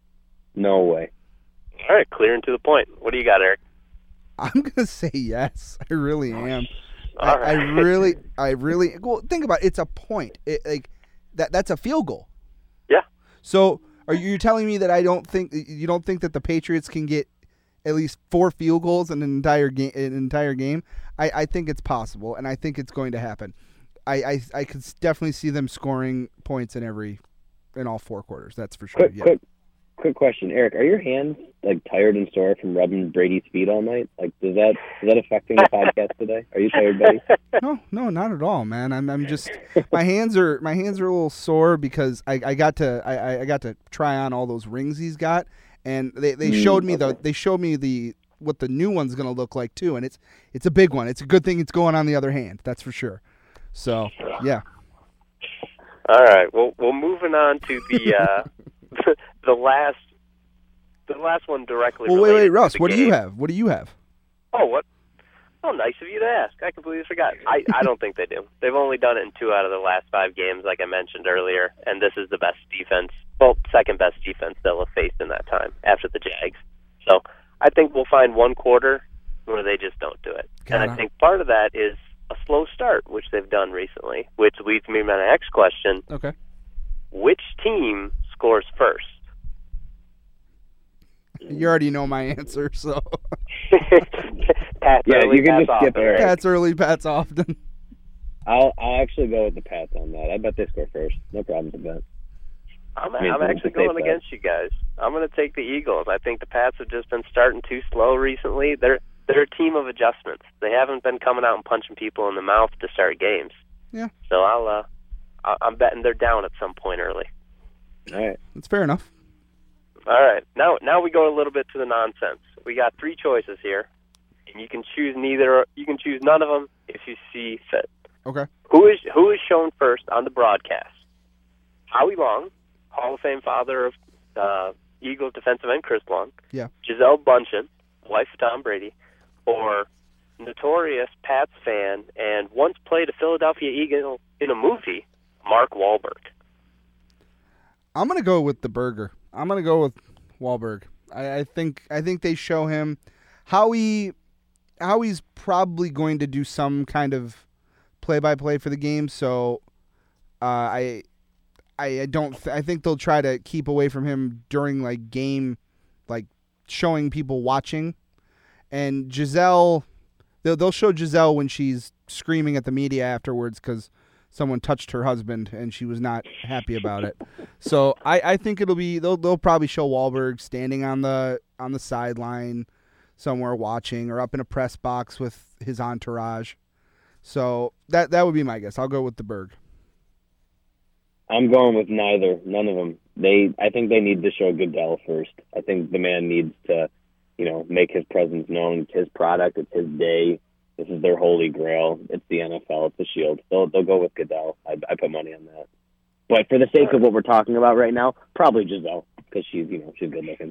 [SPEAKER 8] No way.
[SPEAKER 7] All right, clear and to the point. What do you got, Eric?
[SPEAKER 6] I'm going to say yes. I really am.
[SPEAKER 7] All
[SPEAKER 6] I,
[SPEAKER 7] right.
[SPEAKER 6] I really, I really, well, think about it. It's a point. It, like, That that's a field goal.
[SPEAKER 7] Yeah.
[SPEAKER 6] So are you telling me that I don't think you don't think that the Patriots can get at least four field goals in an entire game? An entire game? I, I think it's possible, and I think it's going to happen. I, I I could definitely see them scoring points in every in all four quarters. That's for sure.
[SPEAKER 8] Quick,
[SPEAKER 6] yeah.
[SPEAKER 8] quick, quick question, Eric. Are your hands like tired and sore from rubbing Brady's feet all night? Like, does that is that affecting the podcast today? Are you tired, buddy?
[SPEAKER 6] No, no, not at all, man. I'm I'm just my hands are my hands are a little sore because I, I got to I, I got to try on all those rings he's got, and they, they
[SPEAKER 8] Mm,
[SPEAKER 6] showed me
[SPEAKER 8] okay.
[SPEAKER 6] the they showed me the what the new one's going to look like too, and it's it's a big one. It's a good thing it's going on the other hand, that's for sure. So yeah.
[SPEAKER 7] All right. Well, well, moving on to the uh, the last the last one directly.
[SPEAKER 6] Well, wait, wait, Russ.
[SPEAKER 7] to the
[SPEAKER 6] What
[SPEAKER 7] game.
[SPEAKER 6] do you have? What do you have?
[SPEAKER 7] Oh, what? Oh, nice of you to ask. I completely forgot. I, I don't think they do. They've only done it in two out of the last five games, like I mentioned earlier, and this is the best defense, well, second best defense they'll have faced in that time after the Jags. So I think we'll find one quarter where they just don't do it.
[SPEAKER 6] God,
[SPEAKER 7] and I think part of that is a slow start, which they've done recently, which leads me to my next question.
[SPEAKER 6] Okay.
[SPEAKER 7] Which team scores first?
[SPEAKER 6] You already know my answer, so.
[SPEAKER 7] Pat's
[SPEAKER 8] Yeah,
[SPEAKER 7] early,
[SPEAKER 8] you can
[SPEAKER 7] Pat's
[SPEAKER 8] just skip
[SPEAKER 7] often.
[SPEAKER 8] Eric.
[SPEAKER 6] Pat's early, Pat's often.
[SPEAKER 8] I'll I'll actually go with the Pats on that. I bet they score first. No problem with that.
[SPEAKER 7] I'm,
[SPEAKER 8] I mean,
[SPEAKER 7] I'm
[SPEAKER 8] it's
[SPEAKER 7] actually
[SPEAKER 8] a safe
[SPEAKER 7] going
[SPEAKER 8] bet.
[SPEAKER 7] against you guys. I'm going to take the Eagles. I think the Pats have just been starting too slow recently. They're they're a team of adjustments. They haven't been coming out and punching people in the mouth to start games.
[SPEAKER 6] Yeah.
[SPEAKER 7] So I'll uh, I- I'm betting they're down at some point early.
[SPEAKER 8] All right.
[SPEAKER 6] That's fair enough.
[SPEAKER 7] All right. Now now we go a little bit to the nonsense. We got three choices here, and you can choose neither. You can choose none of them if you see fit.
[SPEAKER 6] Okay.
[SPEAKER 7] Who is who is shown first on the broadcast? Howie Long, Hall of Fame father of uh, Eagles defensive end Chris Long.
[SPEAKER 6] Yeah.
[SPEAKER 7] Gisele Bundchen, wife of Tom Brady, or notorious Pats fan and once played a Philadelphia Eagle in a movie, Mark Wahlberg.
[SPEAKER 6] I'm gonna go with the burger. I'm gonna go with Wahlberg. I, I think I think they show him how he how he's probably going to do some kind of play by play for the game. So uh, I I don't th- I think they'll try to keep away from him during like game, like showing people watching. And Gisele, they'll they'll show Gisele when she's screaming at the media afterwards because someone touched her husband and she was not happy about it. So I, I think it'll be they'll they'll probably show Wahlberg standing on the on the sideline somewhere watching or up in a press box with his entourage. So that that would be my guess. I'll go with the Berg.
[SPEAKER 8] I'm going with neither. None of them. They. I think they need to show Goodell first. I think the man needs to, you know, make his presence known. It's his product. It's his day. This is their holy grail. It's the N F L. It's the Shield. They'll they'll go with Goodell. I, I put money on that. But for the sake of what we're talking about right now, probably Gisele because she's you know she's good looking.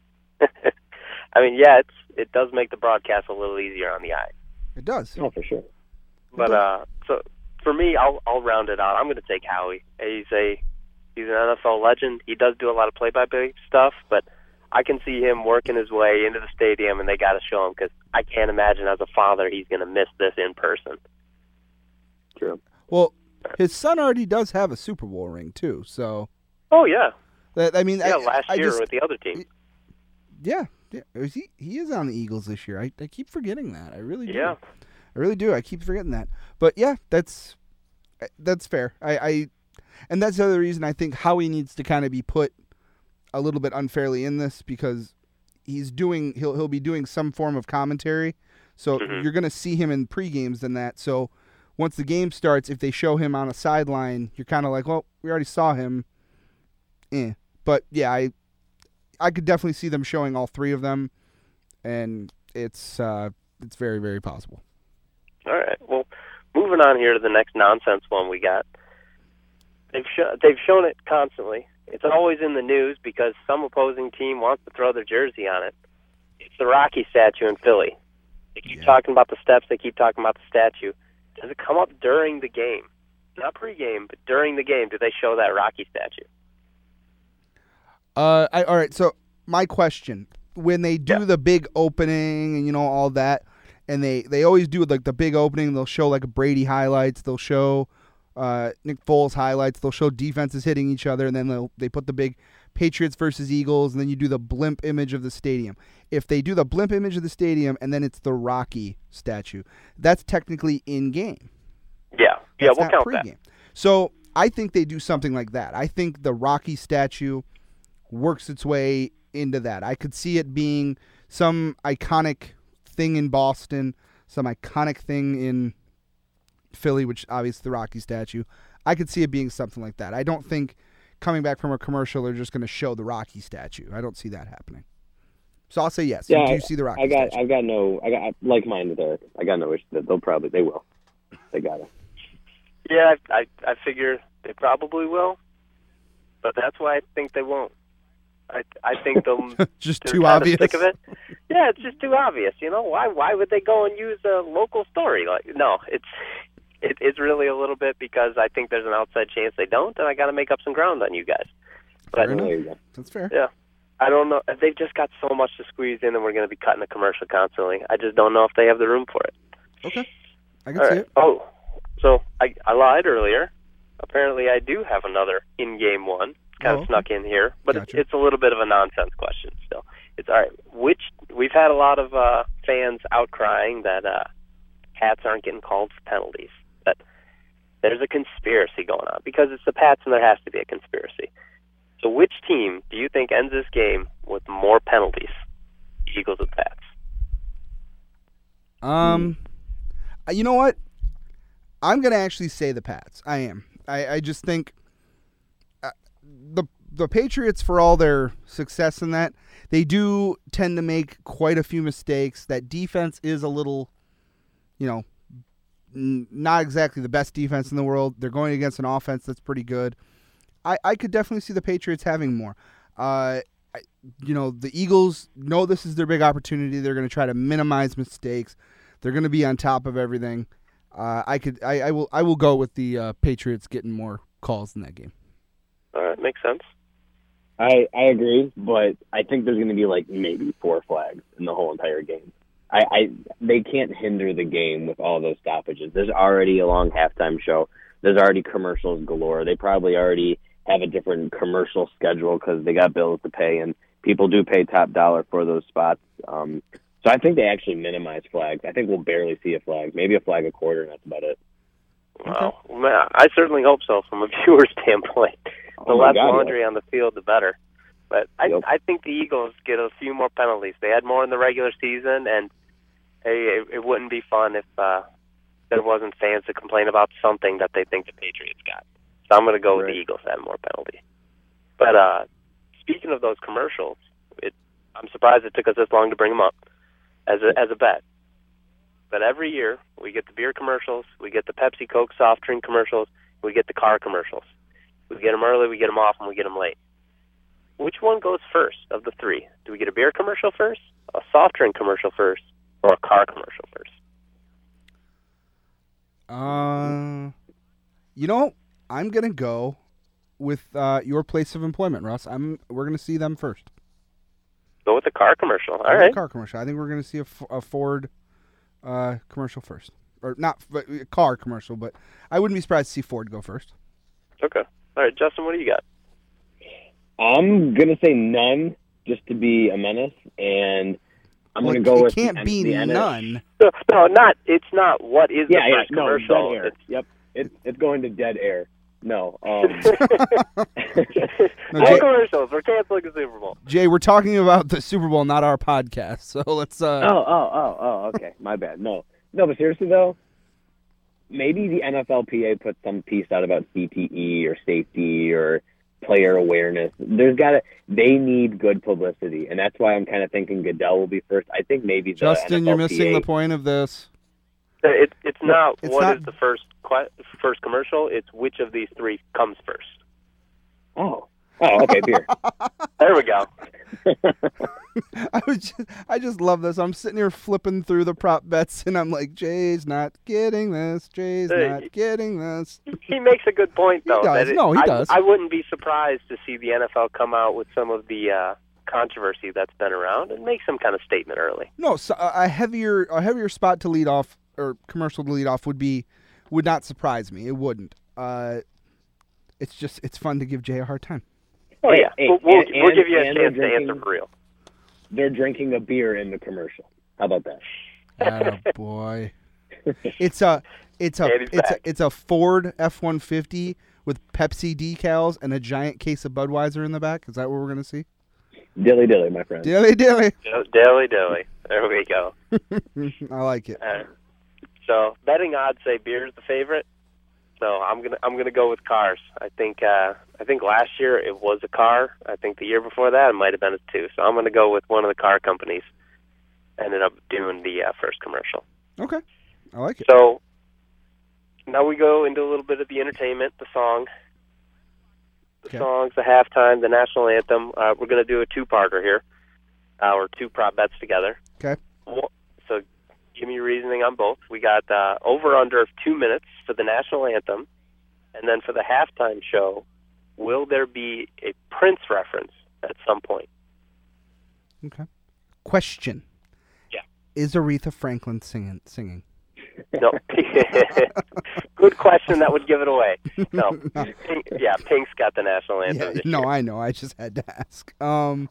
[SPEAKER 7] I mean, yeah, it's it does make the broadcast a little easier on the eye.
[SPEAKER 6] It does.
[SPEAKER 8] Oh, for sure.
[SPEAKER 7] But uh, so for me, I'll I'll round it out. I'm going to take Howie. He's a he's an N F L legend. He does do a lot of play-by-play stuff, but I can see him working his way into the stadium, and they got to show him because I can't imagine as a father he's going to miss this in person.
[SPEAKER 8] True.
[SPEAKER 6] Well, his son already does have a Super Bowl ring too. So
[SPEAKER 7] Oh yeah,
[SPEAKER 6] that I mean,
[SPEAKER 7] yeah.
[SPEAKER 6] I,
[SPEAKER 7] last
[SPEAKER 6] I
[SPEAKER 7] year
[SPEAKER 6] just,
[SPEAKER 7] with the other team.
[SPEAKER 6] Yeah, yeah. Is he he is on the Eagles this year. I, I keep forgetting that. I really do.
[SPEAKER 7] Yeah.
[SPEAKER 6] I really do. I keep forgetting that. But yeah, that's that's fair. I, I and that's the other reason I think Howie needs to kind of be put a little bit unfairly in this because he's doing he'll he'll be doing some form of commentary. So
[SPEAKER 7] Mhm.
[SPEAKER 6] you're going to see him in pre-games than that. So once the game starts, if they show him on a sideline, you're kind of like, well, we already saw him. Eh. But yeah, I I could definitely see them showing all three of them, and it's uh, it's very very possible.
[SPEAKER 7] All right. Well, moving on here to the next nonsense one we got. They've sh- they've shown it constantly. It's always in the news because some opposing team wants to throw their jersey on it. It's the Rocky statue in Philly. They keep
[SPEAKER 6] Yeah.
[SPEAKER 7] talking about the steps. They keep talking about the statue. Does it come up during the game? Not pregame, but during the game. Do they show that Rocky statue?
[SPEAKER 6] Uh, I, all right. So my question: when they do
[SPEAKER 7] Yeah.
[SPEAKER 6] the big opening and you know all that, and they, they always do like the big opening, they'll show like Brady highlights, they'll show uh, Nick Foles highlights, they'll show defenses hitting each other, and then they'll they put the big Patriots versus Eagles, and then you do the blimp image of the stadium. If they do the blimp image of the stadium and then it's the Rocky statue, that's technically in game.
[SPEAKER 7] Yeah. Yeah,
[SPEAKER 6] That's
[SPEAKER 7] we'll
[SPEAKER 6] not
[SPEAKER 7] count
[SPEAKER 6] pregame.
[SPEAKER 7] that.
[SPEAKER 6] So I think they do something like that. I think the Rocky statue works its way into that. I could see it being some iconic thing in Boston, some iconic thing in Philly, which obviously the Rocky statue. I could see it being something like that. I don't think coming back from a commercial they're just going to show the Rocky statue. I don't see that happening. So I'll say yes.
[SPEAKER 8] Yeah,
[SPEAKER 6] do you see the Rockets?
[SPEAKER 8] I got,
[SPEAKER 6] catching?
[SPEAKER 8] I got no, I got like mine with Eric. I got no issue that they'll probably, they will, they got it.
[SPEAKER 7] Yeah, I, I I figure they probably will, but that's why I think they won't. I I think they'll
[SPEAKER 6] just
[SPEAKER 7] they're
[SPEAKER 6] too
[SPEAKER 7] kinda
[SPEAKER 6] obvious.
[SPEAKER 7] sick of it. Yeah, it's just too obvious. You know why? Why would they go and use a local story? Like, no, it's it, it's really a little bit because I think there's an outside chance they don't, and I got to make up some ground on you guys. But
[SPEAKER 6] Fair enough. That's fair.
[SPEAKER 7] yeah, I don't know. They've just got so much to squeeze in, and we're going to be cutting a commercial constantly. I just don't know if they have the room for it.
[SPEAKER 6] Okay, I can
[SPEAKER 7] All
[SPEAKER 6] see
[SPEAKER 7] right.
[SPEAKER 6] it.
[SPEAKER 7] Oh, so I I lied earlier. Apparently, I do have another in game one. Kind of
[SPEAKER 6] Oh, okay.
[SPEAKER 7] snuck in here, but
[SPEAKER 6] Gotcha.
[SPEAKER 7] it's, it's a little bit of a nonsense question still. It's all right. Which we've had a lot of uh, fans outcrying that uh, Pats aren't getting called for penalties. That there's a conspiracy going on because it's the Pats, and there has to be a conspiracy. So, which team do you think ends this game with more penalties? Eagles or Pats?
[SPEAKER 6] Um, uh, you know what? I'm gonna actually say the Pats. I am. I, I just think uh, the the Patriots, for all their success in that, they do tend to make quite a few mistakes. That defense is a little, you know, n- not exactly the best defense in the world. They're going against an offense that's pretty good. I, I could definitely see the Patriots having more. Uh, I, you know, the Eagles know this is their big opportunity. They're going to try to minimize mistakes. They're going to be on top of everything. Uh, I could, I, I will, I will go with the uh, Patriots getting more calls in that game.
[SPEAKER 7] All right, makes sense.
[SPEAKER 8] I, I agree, but I think there's going to be like maybe four flags in the whole entire game. I, I they can't hinder the game with all those stoppages. There's already a long halftime show. There's already commercials galore. They probably already have a different commercial schedule because they got bills to pay, and people do pay top dollar for those spots. Um, so I think they actually minimize flags. I think we'll barely see a flag, maybe a flag a quarter, and that's about it.
[SPEAKER 7] Wow, man, I certainly hope so from a viewer standpoint. The
[SPEAKER 8] Oh my
[SPEAKER 7] less
[SPEAKER 8] God,
[SPEAKER 7] laundry on the field, the better. But I,
[SPEAKER 8] Yep.
[SPEAKER 7] I think the Eagles get a few more penalties. They had more in the regular season, and hey, it, it wouldn't be fun if uh, there wasn't fans to complain about something that they think the Patriots got. So I'm going to go with
[SPEAKER 8] Right.
[SPEAKER 7] the Eagles having more penalty. But uh, speaking of those commercials, it, I'm surprised it took us this long to bring them up as a, as a bet. But every year, we get the beer commercials, we get the Pepsi Coke soft drink commercials, we get the car commercials. We get them early, we get them off, and we get them late. Which one goes first of the three? Do we get a beer commercial first, a soft drink commercial first, or a car commercial first?
[SPEAKER 6] Uh, you know, I'm gonna go with uh, your place of employment, Russ. I'm. We're gonna see them first.
[SPEAKER 7] Go with the car commercial. All
[SPEAKER 6] Go with
[SPEAKER 7] right.
[SPEAKER 6] the car commercial. I think we're gonna see a, F- a Ford uh, commercial first, or not f- a car commercial, but I wouldn't be surprised to see Ford go first.
[SPEAKER 7] Okay. All right, Justin, what do you got?
[SPEAKER 8] I'm going to say none just to be a menace, and I'm
[SPEAKER 6] Well,
[SPEAKER 8] going to go
[SPEAKER 6] it
[SPEAKER 8] with
[SPEAKER 6] can't
[SPEAKER 8] the,
[SPEAKER 6] be
[SPEAKER 8] the N F L.
[SPEAKER 6] none.
[SPEAKER 7] No, no, not. It's not. What is
[SPEAKER 8] Yeah,
[SPEAKER 7] the
[SPEAKER 8] yeah,
[SPEAKER 7] first
[SPEAKER 8] no,
[SPEAKER 7] commercial?
[SPEAKER 8] dead air.
[SPEAKER 7] It's,
[SPEAKER 8] Yep, it's it's going to dead air. No, um,
[SPEAKER 6] No,
[SPEAKER 7] no
[SPEAKER 6] Jay-
[SPEAKER 7] commercials. We're canceling the Super Bowl.
[SPEAKER 6] Jay, we're talking about the Super Bowl, not our podcast. So let's. Uh,
[SPEAKER 8] oh, oh, oh, oh, okay, my bad. No, no, but seriously though, maybe the N F L P A put some piece out about C T E or safety or player awareness. There's got to. They need good publicity, and that's why I'm kind of thinking Goodell will be first. I think maybe the
[SPEAKER 6] Justin,
[SPEAKER 8] N F L
[SPEAKER 6] you're missing
[SPEAKER 8] P A
[SPEAKER 6] the point of this.
[SPEAKER 7] It, it's not
[SPEAKER 6] it's
[SPEAKER 7] what
[SPEAKER 6] not-
[SPEAKER 7] is the first que- first commercial. It's which of these three comes first.
[SPEAKER 8] Oh, oh, okay, beer.
[SPEAKER 7] There we go.
[SPEAKER 6] I was just, I just love this. I'm sitting here flipping through the prop bets, and I'm like, Jay's not getting this. Jay's
[SPEAKER 7] Hey.
[SPEAKER 6] not getting this.
[SPEAKER 7] He makes a good point, though.
[SPEAKER 6] does.
[SPEAKER 7] that it-
[SPEAKER 6] No, he
[SPEAKER 7] I,
[SPEAKER 6] does.
[SPEAKER 7] I wouldn't be surprised to see the N F L come out with some of the uh, controversy that's been around and make some kind of statement early.
[SPEAKER 6] No, so a a heavier a heavier spot to lead off or commercial to lead off would be would not surprise me. It wouldn't. Uh, it's just it's fun to give Jay a hard time.
[SPEAKER 7] Oh, yeah.
[SPEAKER 8] Hey,
[SPEAKER 7] we'll we'll,
[SPEAKER 8] and-
[SPEAKER 7] we'll give you a
[SPEAKER 8] and
[SPEAKER 7] chance
[SPEAKER 8] they're
[SPEAKER 7] to answer
[SPEAKER 8] drinking-
[SPEAKER 7] for real.
[SPEAKER 8] They're drinking a beer in the commercial. How about that?
[SPEAKER 6] Atta boy. It's a it's a
[SPEAKER 7] And he's
[SPEAKER 6] it's a,
[SPEAKER 7] back.
[SPEAKER 6] it's a Ford F one fifty with Pepsi decals and a giant case of Budweiser in the back. Is that what we're gonna see?
[SPEAKER 8] Dilly dilly, my friend.
[SPEAKER 6] Dilly dilly.
[SPEAKER 7] Dilly dilly. There we go.
[SPEAKER 6] I like it.
[SPEAKER 7] All right. So betting odds say beer is the favorite. So I'm gonna I'm gonna go with cars. I think uh, I think last year it was a car. I think the year before that it might have been a two. So I'm gonna go with one of the car companies. Ended up doing the uh, first commercial.
[SPEAKER 6] Okay, I like it.
[SPEAKER 7] So now we go into a little bit of the entertainment, the song, the
[SPEAKER 6] Okay.
[SPEAKER 7] songs, the halftime, the national anthem. Uh, we're gonna do a two-parter here, uh, or two prop bets together.
[SPEAKER 6] Okay.
[SPEAKER 7] So give me your reasoning on both. We got uh, over under of two minutes for the national anthem, and then for the halftime show, will there be a Prince reference at some point?
[SPEAKER 6] Okay. Question.
[SPEAKER 7] Yeah.
[SPEAKER 6] Is Aretha Franklin singing? Singing?
[SPEAKER 7] No. Good question. That would give it away. No. Pink, yeah, Pink's got the national anthem.
[SPEAKER 6] Yeah,
[SPEAKER 7] this
[SPEAKER 6] no,
[SPEAKER 7] year.
[SPEAKER 6] I know. I just had to ask. Um,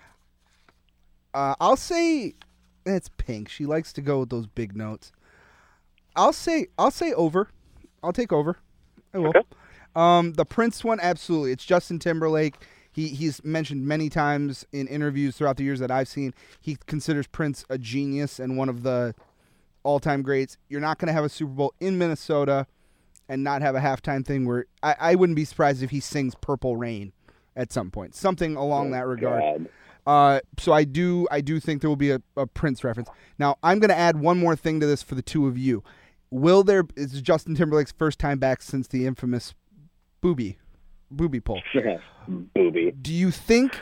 [SPEAKER 6] uh, I'll say it's Pink. She likes to go with those big notes. I'll say I'll say over. I'll take over. I will.
[SPEAKER 7] Okay.
[SPEAKER 6] Um, the Prince one, absolutely. It's Justin Timberlake. He he's mentioned many times in interviews throughout the years that I've seen. He considers Prince a genius and one of the all-time greats. You're not going to have a Super Bowl in Minnesota and not have a halftime thing where I, I wouldn't be surprised if he sings Purple Rain at some point, something along
[SPEAKER 8] Oh,
[SPEAKER 6] that regard.
[SPEAKER 8] God.
[SPEAKER 6] Uh, so I do I do think there will be a, a Prince reference. Now I'm going to add one more thing to this for the two of you. Will there is Justin Timberlake's first time back since the infamous booby booby pull?
[SPEAKER 8] Booby.
[SPEAKER 6] Do you think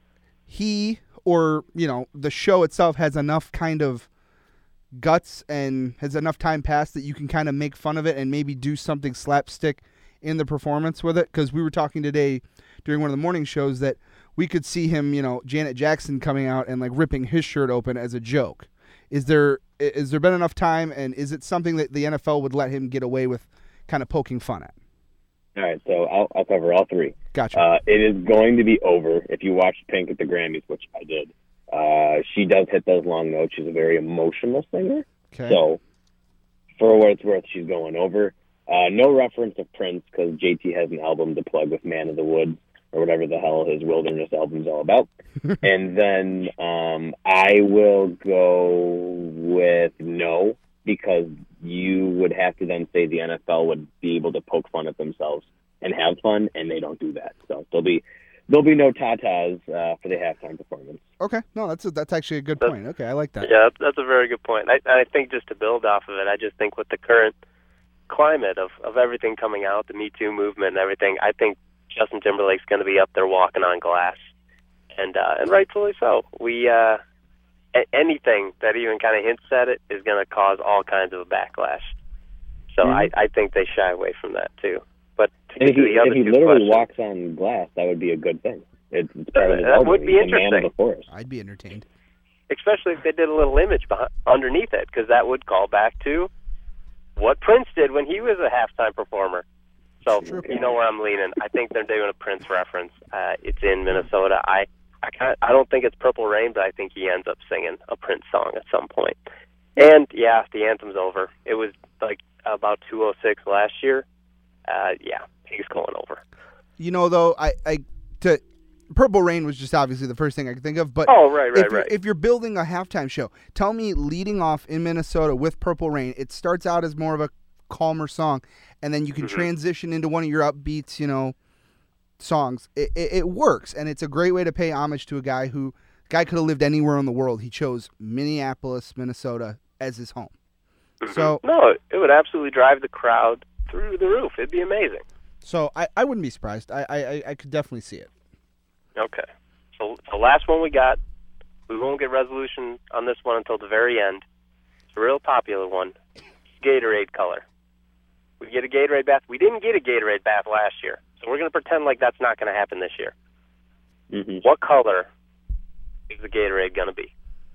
[SPEAKER 6] he or you know the show itself has enough kind of guts and has enough time passed that you can kind of make fun of it and maybe do something slapstick in the performance with it? Because we were talking today during one of the morning shows that we could see him, you know, Janet Jackson coming out and like ripping his shirt open as a joke. Is there is there been enough time, and is it something that the N F L would let him get away with kind of poking fun at?
[SPEAKER 8] All right, so I'll, I'll cover all three.
[SPEAKER 6] Gotcha.
[SPEAKER 8] Uh, it is going to be over. If you watched Pink at the Grammys, which I did, uh, she does hit those long notes. She's a very emotional singer.
[SPEAKER 6] Okay.
[SPEAKER 8] So, for what it's worth, she's going over. Uh, no reference to Prince because J T has an album to plug with Man of the Woods or whatever the hell his Wilderness album's all about. And then um, I will go with no, because you would have to then say the N F L would be able to poke fun at themselves and have fun, and they don't do that. So there'll be there'll be no tatas uh, for the halftime performance.
[SPEAKER 6] Okay. No, that's a, that's actually a good point. Okay, I like that.
[SPEAKER 7] Yeah, that's, that's a very good point. I, I think just to build off of it, I just think with the current climate of, of everything coming out, the Me Too movement and everything, I think Justin Timberlake's going to be up there walking on glass, and uh, and rightfully so. We uh, a- anything that even kind of hints at it is going to cause all kinds of a backlash. So
[SPEAKER 8] Mhm.
[SPEAKER 7] I, I think they shy away from that too. But to
[SPEAKER 8] And if
[SPEAKER 7] get to
[SPEAKER 8] he,
[SPEAKER 7] the other
[SPEAKER 8] if he
[SPEAKER 7] two
[SPEAKER 8] literally
[SPEAKER 7] questions,
[SPEAKER 8] walks on glass, that would be a good thing. It's, it's part of his
[SPEAKER 7] That
[SPEAKER 8] album.
[SPEAKER 7] would be
[SPEAKER 8] He's the man of
[SPEAKER 7] interesting.
[SPEAKER 8] the forest.
[SPEAKER 6] I'd be entertained.
[SPEAKER 7] especially if they did a little image behind, underneath it, because that would call back to what Prince did when he was a halftime performer. So
[SPEAKER 6] Sure.
[SPEAKER 7] you know where I'm leaning. I think they're doing a Prince reference. Uh, it's in Minnesota. I I, kinda, I don't think it's Purple Rain, but I think he ends up singing a Prince song at some point. And yeah, the anthem's over. It was like about two oh six last year. Uh, yeah, he's going over.
[SPEAKER 6] You know, though, I, I to Purple Rain was just obviously the first thing I could think of. But
[SPEAKER 7] Oh, right, right,
[SPEAKER 6] if you're,
[SPEAKER 7] right.
[SPEAKER 6] if you're building a halftime show, tell me leading off in Minnesota with Purple Rain, it starts out as more of a calmer song, and then you can
[SPEAKER 7] Mhm.
[SPEAKER 6] transition into one of your upbeats, you know, songs. It, it, it works, and it's a great way to pay homage to a guy who guy could have lived anywhere in the world. He chose Minneapolis, Minnesota as his home. So,
[SPEAKER 7] No, it would absolutely drive the crowd through the roof. It'd be amazing.
[SPEAKER 6] so I, I wouldn't be surprised. I, I I could definitely see it.
[SPEAKER 7] Okay. So the last one we got, we won't get resolution on this one until the very end. It's a real popular one. Gatorade color. We get a Gatorade bath. We didn't get a Gatorade bath last year, so we're going to pretend like that's not going to happen this year.
[SPEAKER 8] Mm-hmm.
[SPEAKER 7] What color is the Gatorade going to be?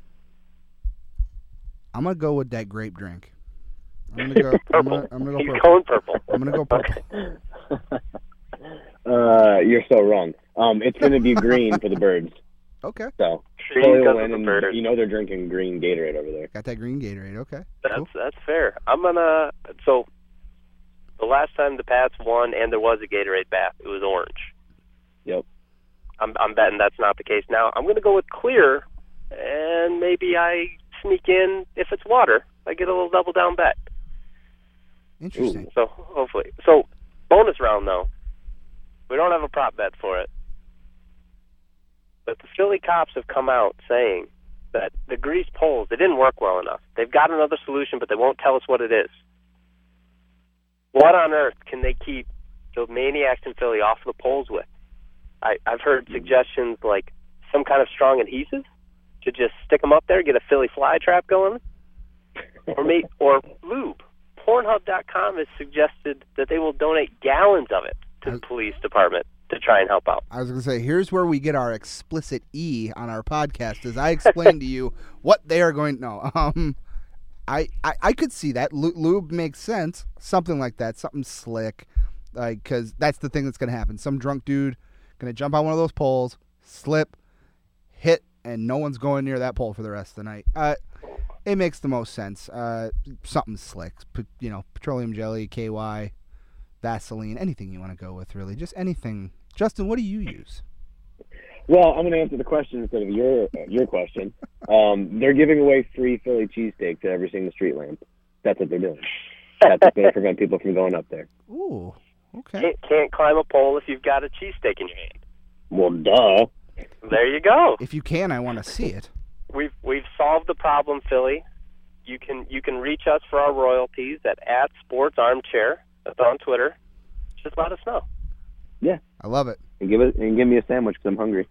[SPEAKER 6] I'm gonna go with that grape drink. I'm gonna go. I'm
[SPEAKER 7] Purple.
[SPEAKER 6] gonna, I'm gonna go
[SPEAKER 7] He's
[SPEAKER 6] purple.
[SPEAKER 7] going purple.
[SPEAKER 6] I'm gonna go purple.
[SPEAKER 8] Uh, you're so wrong. Um, it's going to be green for the birds.
[SPEAKER 6] Okay,
[SPEAKER 8] So
[SPEAKER 7] Green
[SPEAKER 8] Chloe
[SPEAKER 7] because
[SPEAKER 8] will
[SPEAKER 7] of
[SPEAKER 8] win,
[SPEAKER 7] the
[SPEAKER 8] and
[SPEAKER 7] birds.
[SPEAKER 8] you know they're drinking green Gatorade over there.
[SPEAKER 6] got that green Gatorade. Okay,
[SPEAKER 7] That's
[SPEAKER 6] cool.
[SPEAKER 7] that's fair. I'm gonna. So the last time the Pats won and there was a Gatorade bath, it was orange.
[SPEAKER 8] Yep.
[SPEAKER 7] I'm, I'm betting that's not the case now. I'm going to go with clear, and maybe I sneak in if it's water. I get a little double down bet.
[SPEAKER 6] Interesting.
[SPEAKER 7] So hopefully. So bonus round, though. We don't have a prop bet for it. But the Philly cops have come out saying that the grease poles, they didn't work well enough. They've got another solution, but they won't tell us what it is. What on earth can they keep the maniacs in Philly off the poles with? I, I've heard suggestions like some kind of strong adhesive to just stick them up there, get a Philly fly trap going, or may, or lube. Pornhub dot com has suggested that they will donate gallons of it to the police department to try and help out.
[SPEAKER 6] I was going to say, here's where we get our explicit E on our podcast, as I explain to you what they are going. No, um, I, I I could see that Lu- lube makes sense, something like that, something slick, like because that's the thing that's going to happen. Some drunk dude going to jump on one of those poles, slip, hit, and no one's going near that pole for the rest of the night. Uh, it makes the most sense. Uh, something slick, P- you know, petroleum jelly, K Y, Vaseline, anything you want to go with, really, just anything. Justin, what do you use?
[SPEAKER 8] Well, I'm going to answer the question instead of your uh, your question. Um, they're giving away free Philly cheesesteak to every single street lamp. That's what they're doing. That's what's going to prevent people from going up there.
[SPEAKER 6] Ooh, okay.
[SPEAKER 7] Can't, can't climb a pole if you've got a cheesesteak in your hand.
[SPEAKER 8] Well, duh.
[SPEAKER 7] There you go.
[SPEAKER 6] If you can, I want to see it.
[SPEAKER 7] We've we've solved the problem, Philly. You can you can reach us for our royalties at, at Sports Armchair. That's on Twitter. Just let us know.
[SPEAKER 8] Yeah,
[SPEAKER 6] I love it.
[SPEAKER 8] And give it and give me a sandwich because I'm hungry.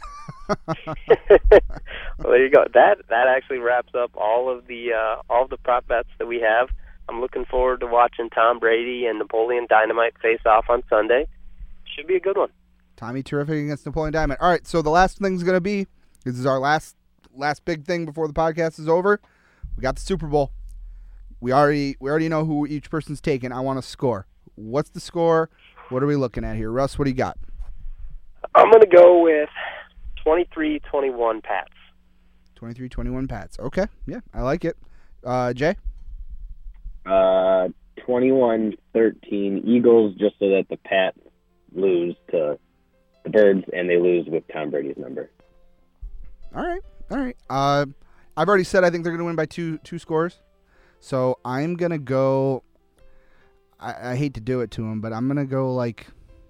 [SPEAKER 7] Well, there you go. That that actually wraps up all of the uh, all of the prop bets that we have. I'm looking forward to watching Tom Brady and Napoleon Dynamite face off on Sunday. Should be a good one.
[SPEAKER 6] Tommy Terrific against Napoleon Dynamite. All right, so the last thing's going to be, this is our last last big thing before the podcast is over. We got the Super Bowl. We already we already know who each person's taking. I want a score. What's the score? What are we looking at here? Russ, what do you got?
[SPEAKER 7] I'm going to go with twenty-three twenty-one Pats.
[SPEAKER 6] twenty-three twenty-one Pats. Okay, yeah, I like it. Uh, Jay?
[SPEAKER 8] Uh, twenty-one thirteen Eagles, just so that the Pats lose to the Birds, and they lose with Tom Brady's number.
[SPEAKER 6] All right, all right. Uh, I've already said I think they're going to win by two two scores. So I'm going to go, I, I hate to do it to them, but I'm going to go like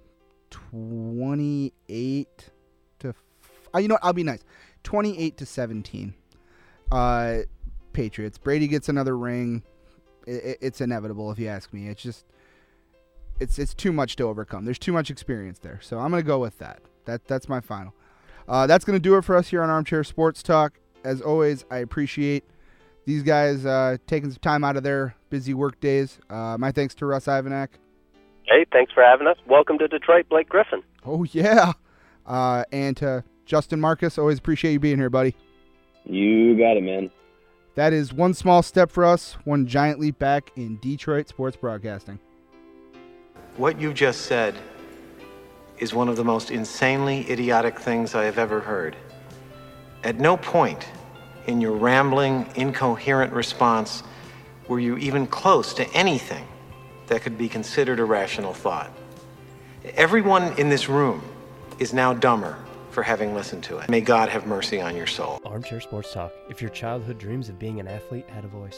[SPEAKER 6] twenty-eight to, uh, you know what, I'll be nice. twenty-eight to seventeen. Uh, Patriots. Brady gets another ring. It, it, it's inevitable if you ask me. It's just, it's it's too much to overcome. There's too much experience there. So I'm going to go with that. That That's my final. Uh, that's going to do it for us here on Armchair Sports Talk. As always, I appreciate these guys uh, taking some time out of their busy work days. Uh, my thanks to Russ Ivanak.
[SPEAKER 7] Hey, thanks for having us. Welcome to Detroit, Blake Griffin.
[SPEAKER 6] Oh, yeah. Uh, and to Justin Marcus, always appreciate you being here, buddy.
[SPEAKER 8] You got it, man.
[SPEAKER 6] That is one small step for us, one giant leap back in Detroit sports broadcasting.
[SPEAKER 9] What you just said is one of the most insanely idiotic things I have ever heard. At no point in your rambling, incoherent response were you even close to anything that could be considered a rational thought. Everyone in this room is now dumber for having listened to it. May God have mercy on your soul.
[SPEAKER 10] Armchair Sports Talk. If your childhood dreams of being an athlete had a voice.